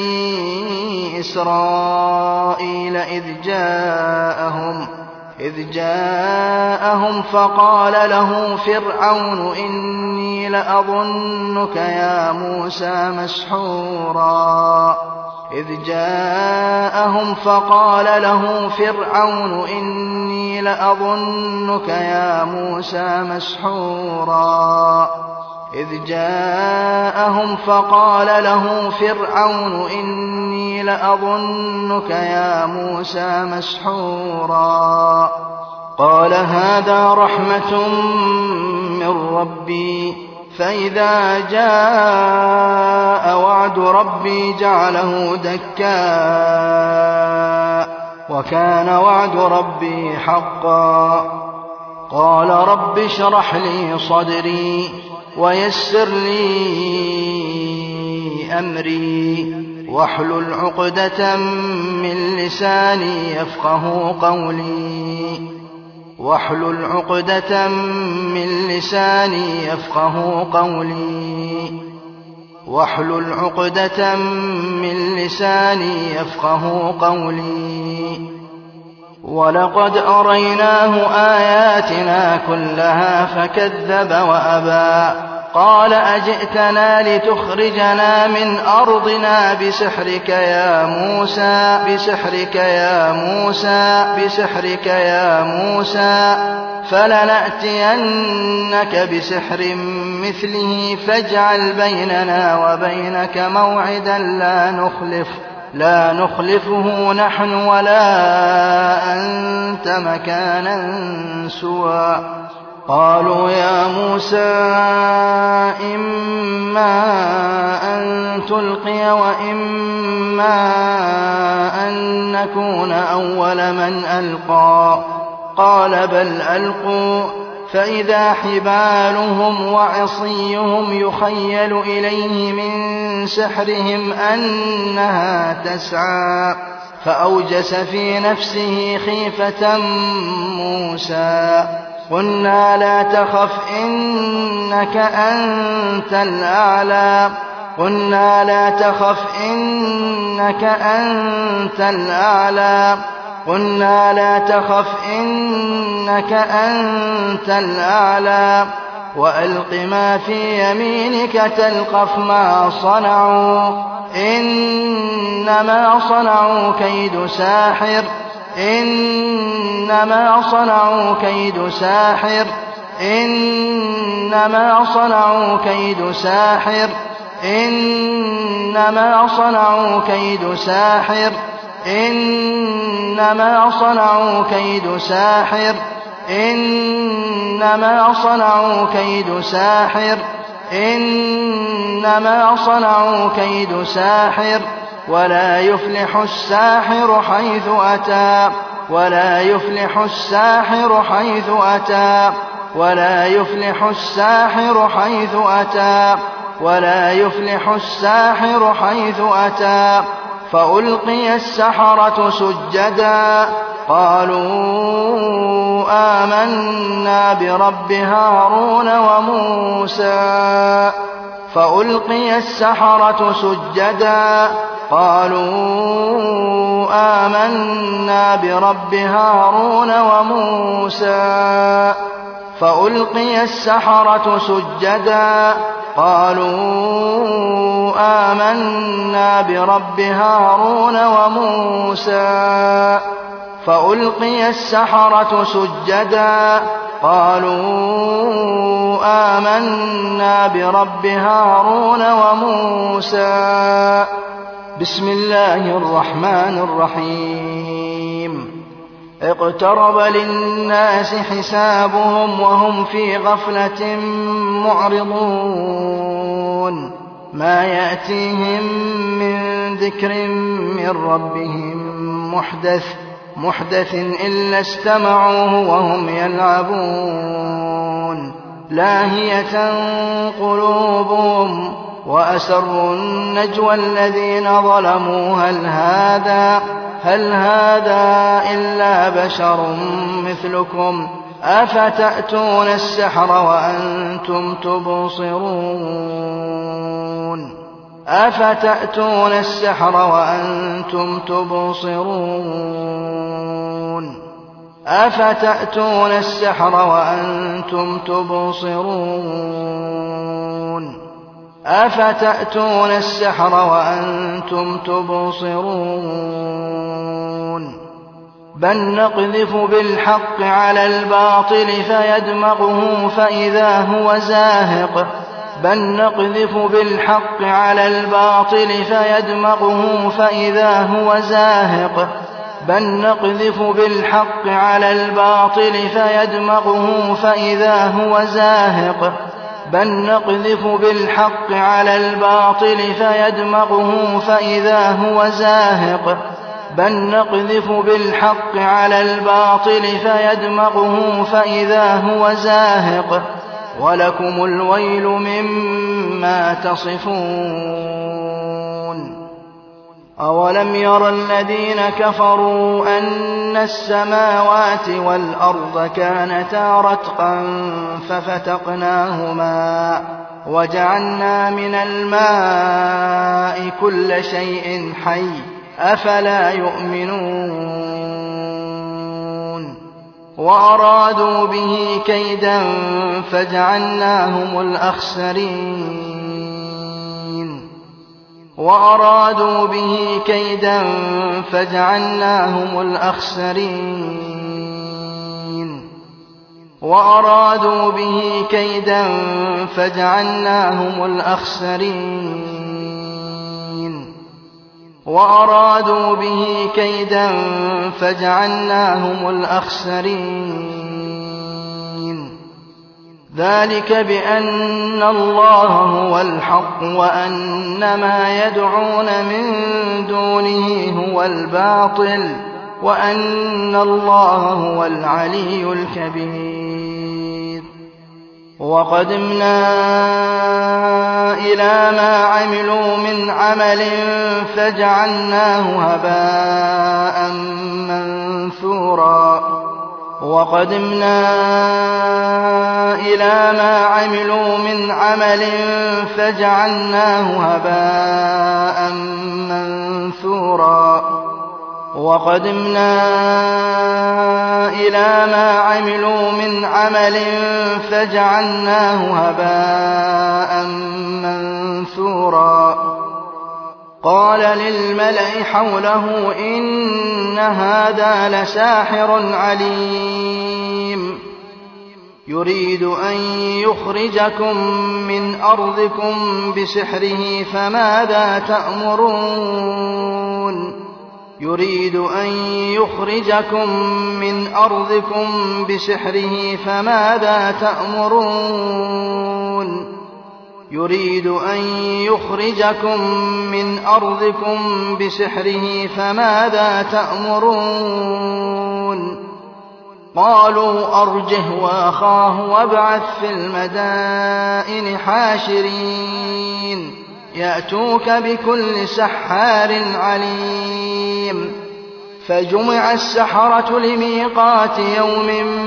بني إسرائيل إذ جاءهم إذ جاءهم فقال له فرعون إني لأظنك يا موسى مسحورا إذ جاءهم فقال له فرعون إني لأظنك يا موسى مسحورا إذ جاءهم فقال له فرعون إني لأظنك يا موسى مسحورا قال هذا رحمة من ربي فإذا جاء وعد ربي جعله دكاء وكان وعد ربي حقا قال رب اشرح لي صدري ويسر لي أمري واحلل عقدة من لساني يفقه قولي واحلل عقدة من لساني يفقه قولي واحلل عقدة من لساني يفقه قولي ولقد أريناه آياتنا كلها فكذب وأبى قال أجئتنا لتخرجنا من أرضنا بسحرك يا موسى بسحرك يا موسى بسحرك يا موسى فلنأتينك بسحر مثله فاجعل بيننا وبينك موعدا لا نخلف لا نخلفه نحن ولا أنت مكانا سوى قالوا يا موسى إما أن تلقي وإما أن نكون أول من ألقى قال بل ألقوا فإذا حبالهم وعصيهم يخيل إليه من سحرهم أنها تسعى فأوجس في نفسه خيفة موسى قلنا لا تخف إنك أنت الأعلى قلنا لا تخف إنك أنت الأعلى قلنا لا تخف إنك أنت الأعلى وألق ما في يمينك تلقف ما صنعوا إنما صنعوا كيد ساحر إنما صنعوا كيد ساحر إنما صنعوا كيد ساحر إنما صنعوا كيد ساحر إنما صنعوا كيد ساحر إنما صنعوا كيد ساحر إنما صنعوا كيد ساحر ولا يفلح الساحر حيث أتى ولا يفلح الساحر حيث أتى ولا يفلح الساحر حيث أتى ولا يفلح الساحر حيث أتى فألقي السحرة سجدا قالوا آمنا برب هارون وموسى فألقي السحرة سجدا قالوا آمنا برب هارون وموسى فألقي السحرة سجدا قالوا آمنا برب هارون وموسى فألقي السحرة سجدا قالوا آمنا برب هارون وموسى بسم الله الرحمن الرحيم اقترب للناس حسابهم وهم في غفلة معرضون ما يأتيهم من ذكر من ربهم محدث محدث إلا استمعوه وهم يلعبون لاهية قلوبهم وأسروا النجوى الذين ظلموا هل هذا هل هذا إلا بشر مثلكم أفتأتون السحر وأنتم تبصرون أفتأتون السحر وأنتم تبصرون أفتأتون السحر وأنتم تبصرون أفتأتون السحر وأنتم تبصرون بل نقذف بالحق على الباطل فيدمغه فإذا هو زاهق بل نقذف بالحق على الباطل فيدمغه فإذا هو زاهق بل نقذف بالحق على الباطل فيدمغه فإذا هو زاهق بل نقذف بالحق على الباطل فيدمغه فإذا هو زاهق بل نقذف بالحق على الباطل فيدمغه فإذا هو زاهق ولكم الويل مما تصفون أولم ير الذين كفروا أن السماوات والأرض كانتا رتقا ففتقناهما وجعلنا من الماء كل شيء حي أفلا يؤمنون وأرادوا به كيدا فجعلناهم الأخسرين وأرادوا به كيدا فجعلناهم الأخسرين وأرادوا به كيدا فجعلناهم الأخسرين وأرادوا به كيدا فجعلناهم الأخسرين ذلك بأن الله هو الحق وأن ما يدعون من دونه هو الباطل وأن الله هو العلي الكبير وقدمنا إلى ما عملوا من عمل فجعلناه هباء منثورا وقدمنا إلى ما عملوا من عمل فجعلناه هباء منثورا وقدمنا إلى ما عملوا من عمل فجعلناه هباء منثورا قال للملأ حوله إن هذا لساحر عليم يريد أن يخرجكم من أرضكم بسحره فماذا تأمرون يريد أن يخرجكم من أرضكم بسحره فماذا تأمرون يريد أن يخرجكم من أرضكم بسحره فماذا تأمرون قالوا أرجه وأخاه وابعث في المدائن حاشرين يأتوك بكل سحار عليم فجمع السحرة لميقات يوم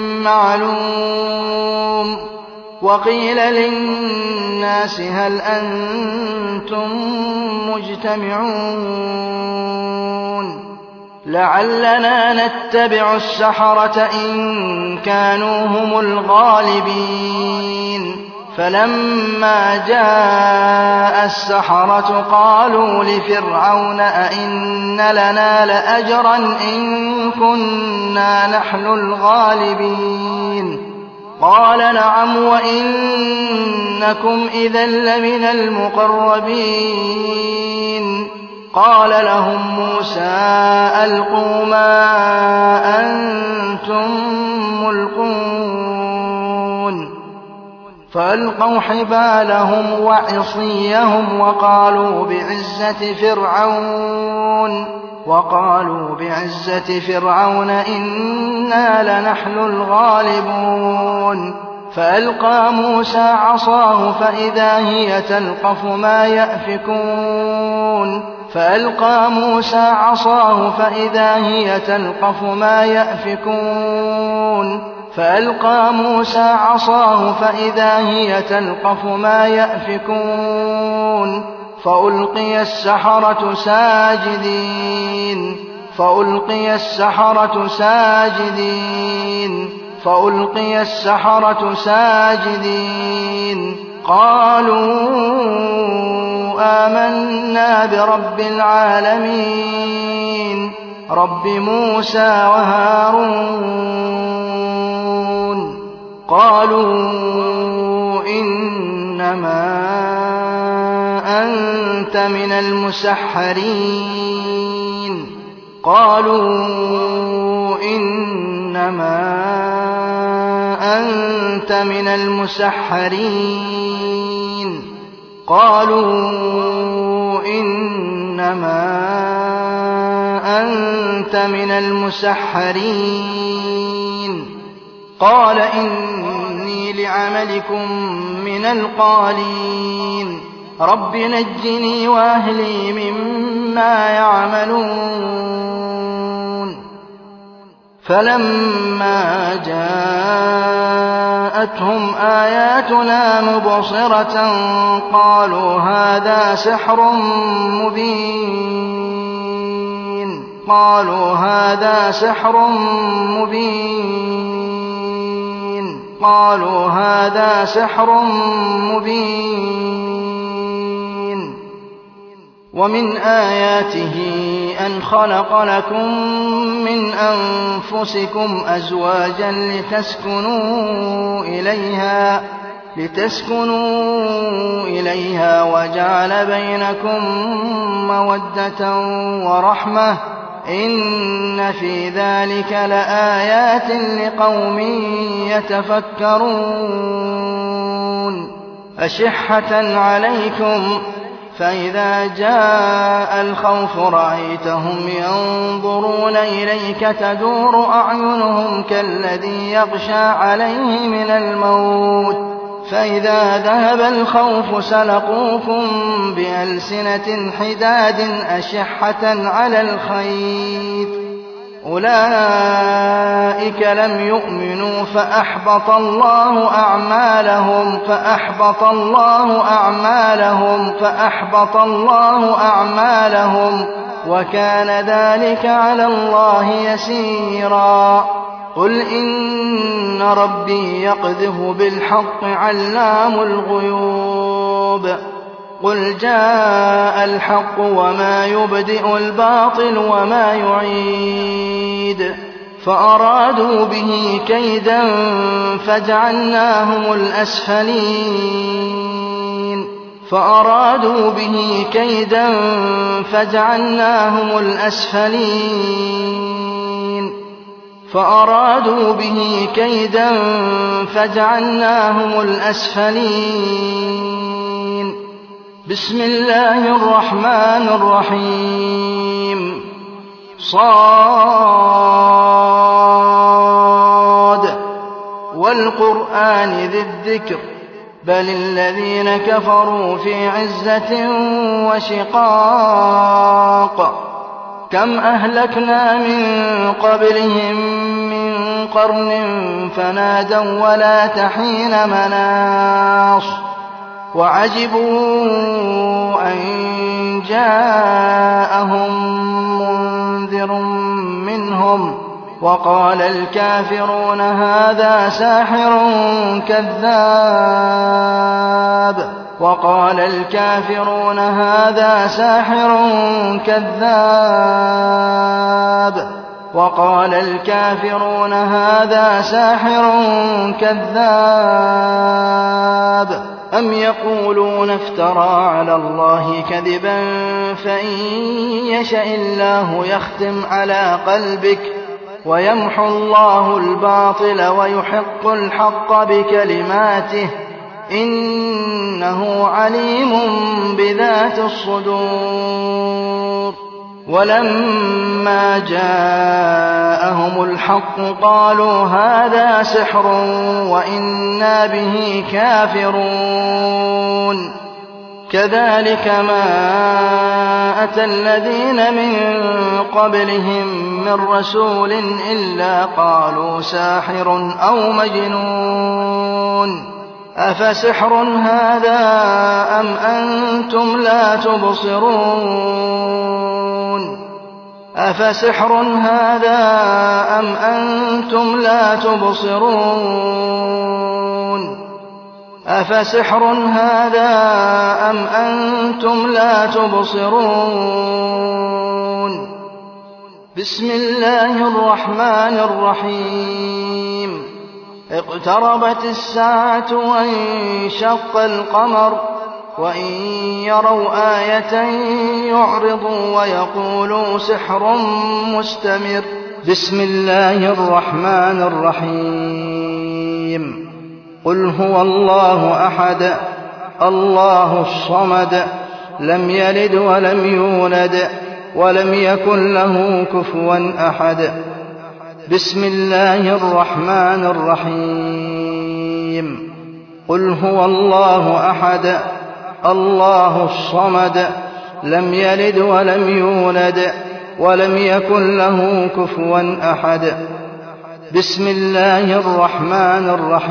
معلوم وقيل للناس هل أنتم مجتمعون لعلنا نتبع السحرة إن كانوا هم الغالبين فلما جاء السحرة قالوا لفرعون أئن لنا لأجرا إن كنا نحن الغالبين قال نعم وإنكم إذا لمن المقربين قال لهم موسى ألقوا ما أنتم ملقون فألقوا حبالهم وعصيهم وقالوا بعزة فرعون وقالوا بعزة فرعون إنا لنحن الغالبون فألقى موسى عصاه فإذا هي تلقف ما يأفكون فألقى موسى عصاه فإذا هي تلقف ما يأفكون فألقى موسى عصاه فإذا هي تلقف ما يأفكون فألقي السحرة ساجدين فألقي السحرة ساجدين فألقي السحرة ساجدين قالوا آمنا برب العالمين رب موسى وهارون قالوا إنما أنت من المسحرين قالوا إنما أنت من المسحرين قالوا إنما أنت من المسحرين قال إني لعملكم من القالين رب نجني وأهلي مما يعملون فلما جاءتهم آياتنا مبصرة قالوا هذا سحر مبين قالوا هذا سحر مبين قالوا هذا سحر مبين ومن آياته أن خلق لكم من أنفسكم أزواجا لتسكنوا إليها لتسكنوا إليها وجعل بينكم مودة ورحمة إن في ذلك لآيات لقوم يتفكرون أشحة عليكم فإذا جاء الخوف رأيتهم ينظرون إليك تدور أعينهم كالذي يغشى عليه من الموت فإذا ذهب الخوف سلقوكم بألسنة حداد أشحة على الخير أولئك لم يؤمنوا فأحبط الله أعمالهم فأحبط الله أعمالهم فأحبط الله أعمالهم وكان ذلك على الله يسيرا قل إن ربي يقذف بالحق علام الغيوب قل جاء الحق وما يبدئ الباطل وما يعيد فأرادوا به كيدا فجعلناهم الأسفلين فأرادوا به كيدا فجعلناهم الأسفلين فأرادوا به كيدا فجعلناهم الأسفلين بسم الله الرحمن الرحيم صاد والقرآن ذي الذكر بل الذين كفروا في عزة وشقاق كم أهلكنا من قبلهم من قرن فنادوا ولا تحين مناص وعجبوا أن جاءهم منذر منهم وقال الكافرون هذا ساحر كذاب وقال الكافرون هذا ساحر كذاب وقال الكافرون هذا ساحر كذاب أم يقولون افترى على الله كذبا فإن يشاء الله يختم على قلبك ويمحو الله الباطل ويحق الحق بكلماته إنه عليم بذات الصدور ولما جاءهم الحق قالوا هذا سحر وإنا به كافرون كذلك ما أتى الذين من قبلهم من رسول إلا قالوا ساحر أو مجنون أفسحر هذا أم أنتم لا تبصرون أفسحر هذا أم أنتم لا تبصرون أفسحر هذا أم أنتم لا تبصرون بسم الله الرحمن الرحيم اقتربت الساعة وانشق القمر وإن يروا آية يعرضوا ويقولوا سحر مستمر بسم الله الرحمن الرحيم قل هو الله أحد الله الصمد لم يلد ولم يولد ولم يكن له كفوا أحد بسم الله الرحمن الرحيم قل هو الله أحد الله الصمد لم يلد ولم يولد ولم يكن له كفوا أحد بسم الله الرحمن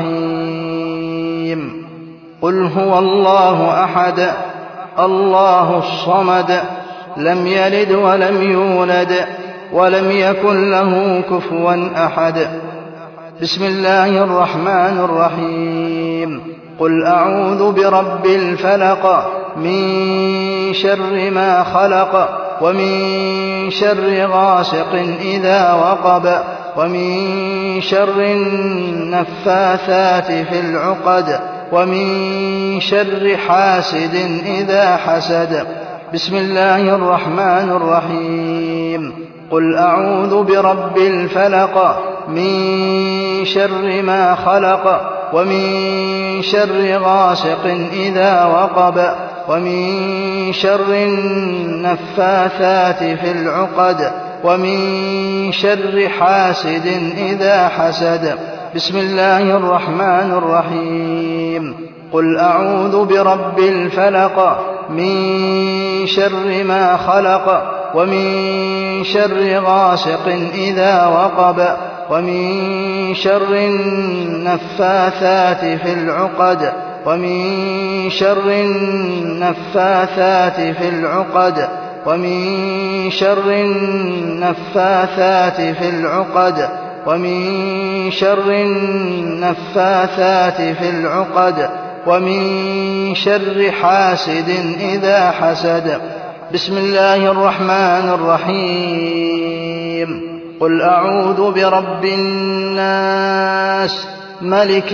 الرحيم قل هو الله أحد الله الصمد لم يلد ولم يولد ولم يكن له كفوا أحد بسم الله الرحمن الرحيم قل أعوذ برب الفلق من شر ما خلق ومن شر غاسق إذا وقب ومن شر النفاثات في العقد ومن شر حاسد إذا حسد بسم الله الرحمن الرحيم قل أعوذ برب الفلق من شر ما خلق ومن شر غاسق إذا وقب ومن شر النفاثات في العقد ومن شر حاسد إذا حسد بسم الله الرحمن الرحيم قل أعوذ برب الفلق من شر ما خلق ومن شر غاسق إذا وقب ومن شر النفاثات في العقد ومن شر النفاثات في العقد ومن شر النفاثات في العقد ومن شر النفاثات في العقد ومن شر حاسد إذا حسد. بسم الله الرحمن الرحيم. قل أعوذ برب الناس ملك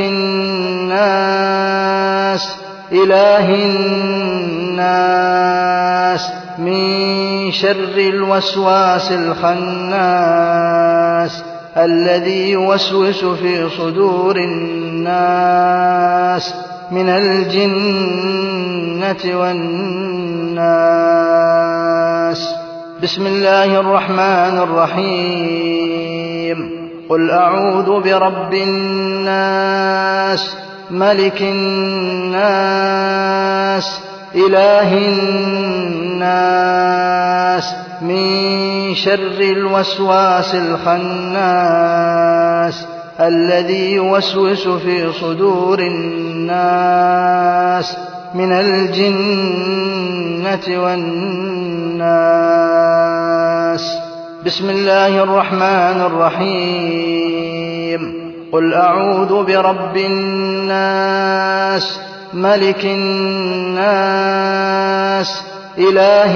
الناس إله الناس من شر الوسواس الخناس الذي يوسوس في صدور الناس من الجنة والناس. بسم الله الرحمن الرحيم. قل أعوذ برب الناس ملك الناس إله الناس من شر الوسواس الخناس الذي يوسوس في صدور الناس من الجنة والناس. بسم الله الرحمن الرحيم. قل أعوذ برب الناس ملك الناس إله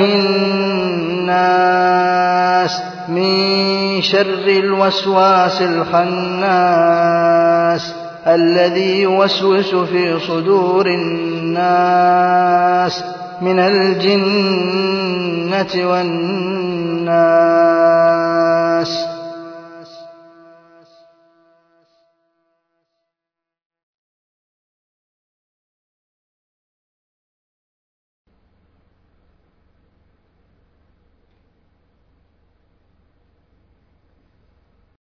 الناس من شر الوسواس الخناس الذي يوسوس في صدور الناس من الجنة والناس.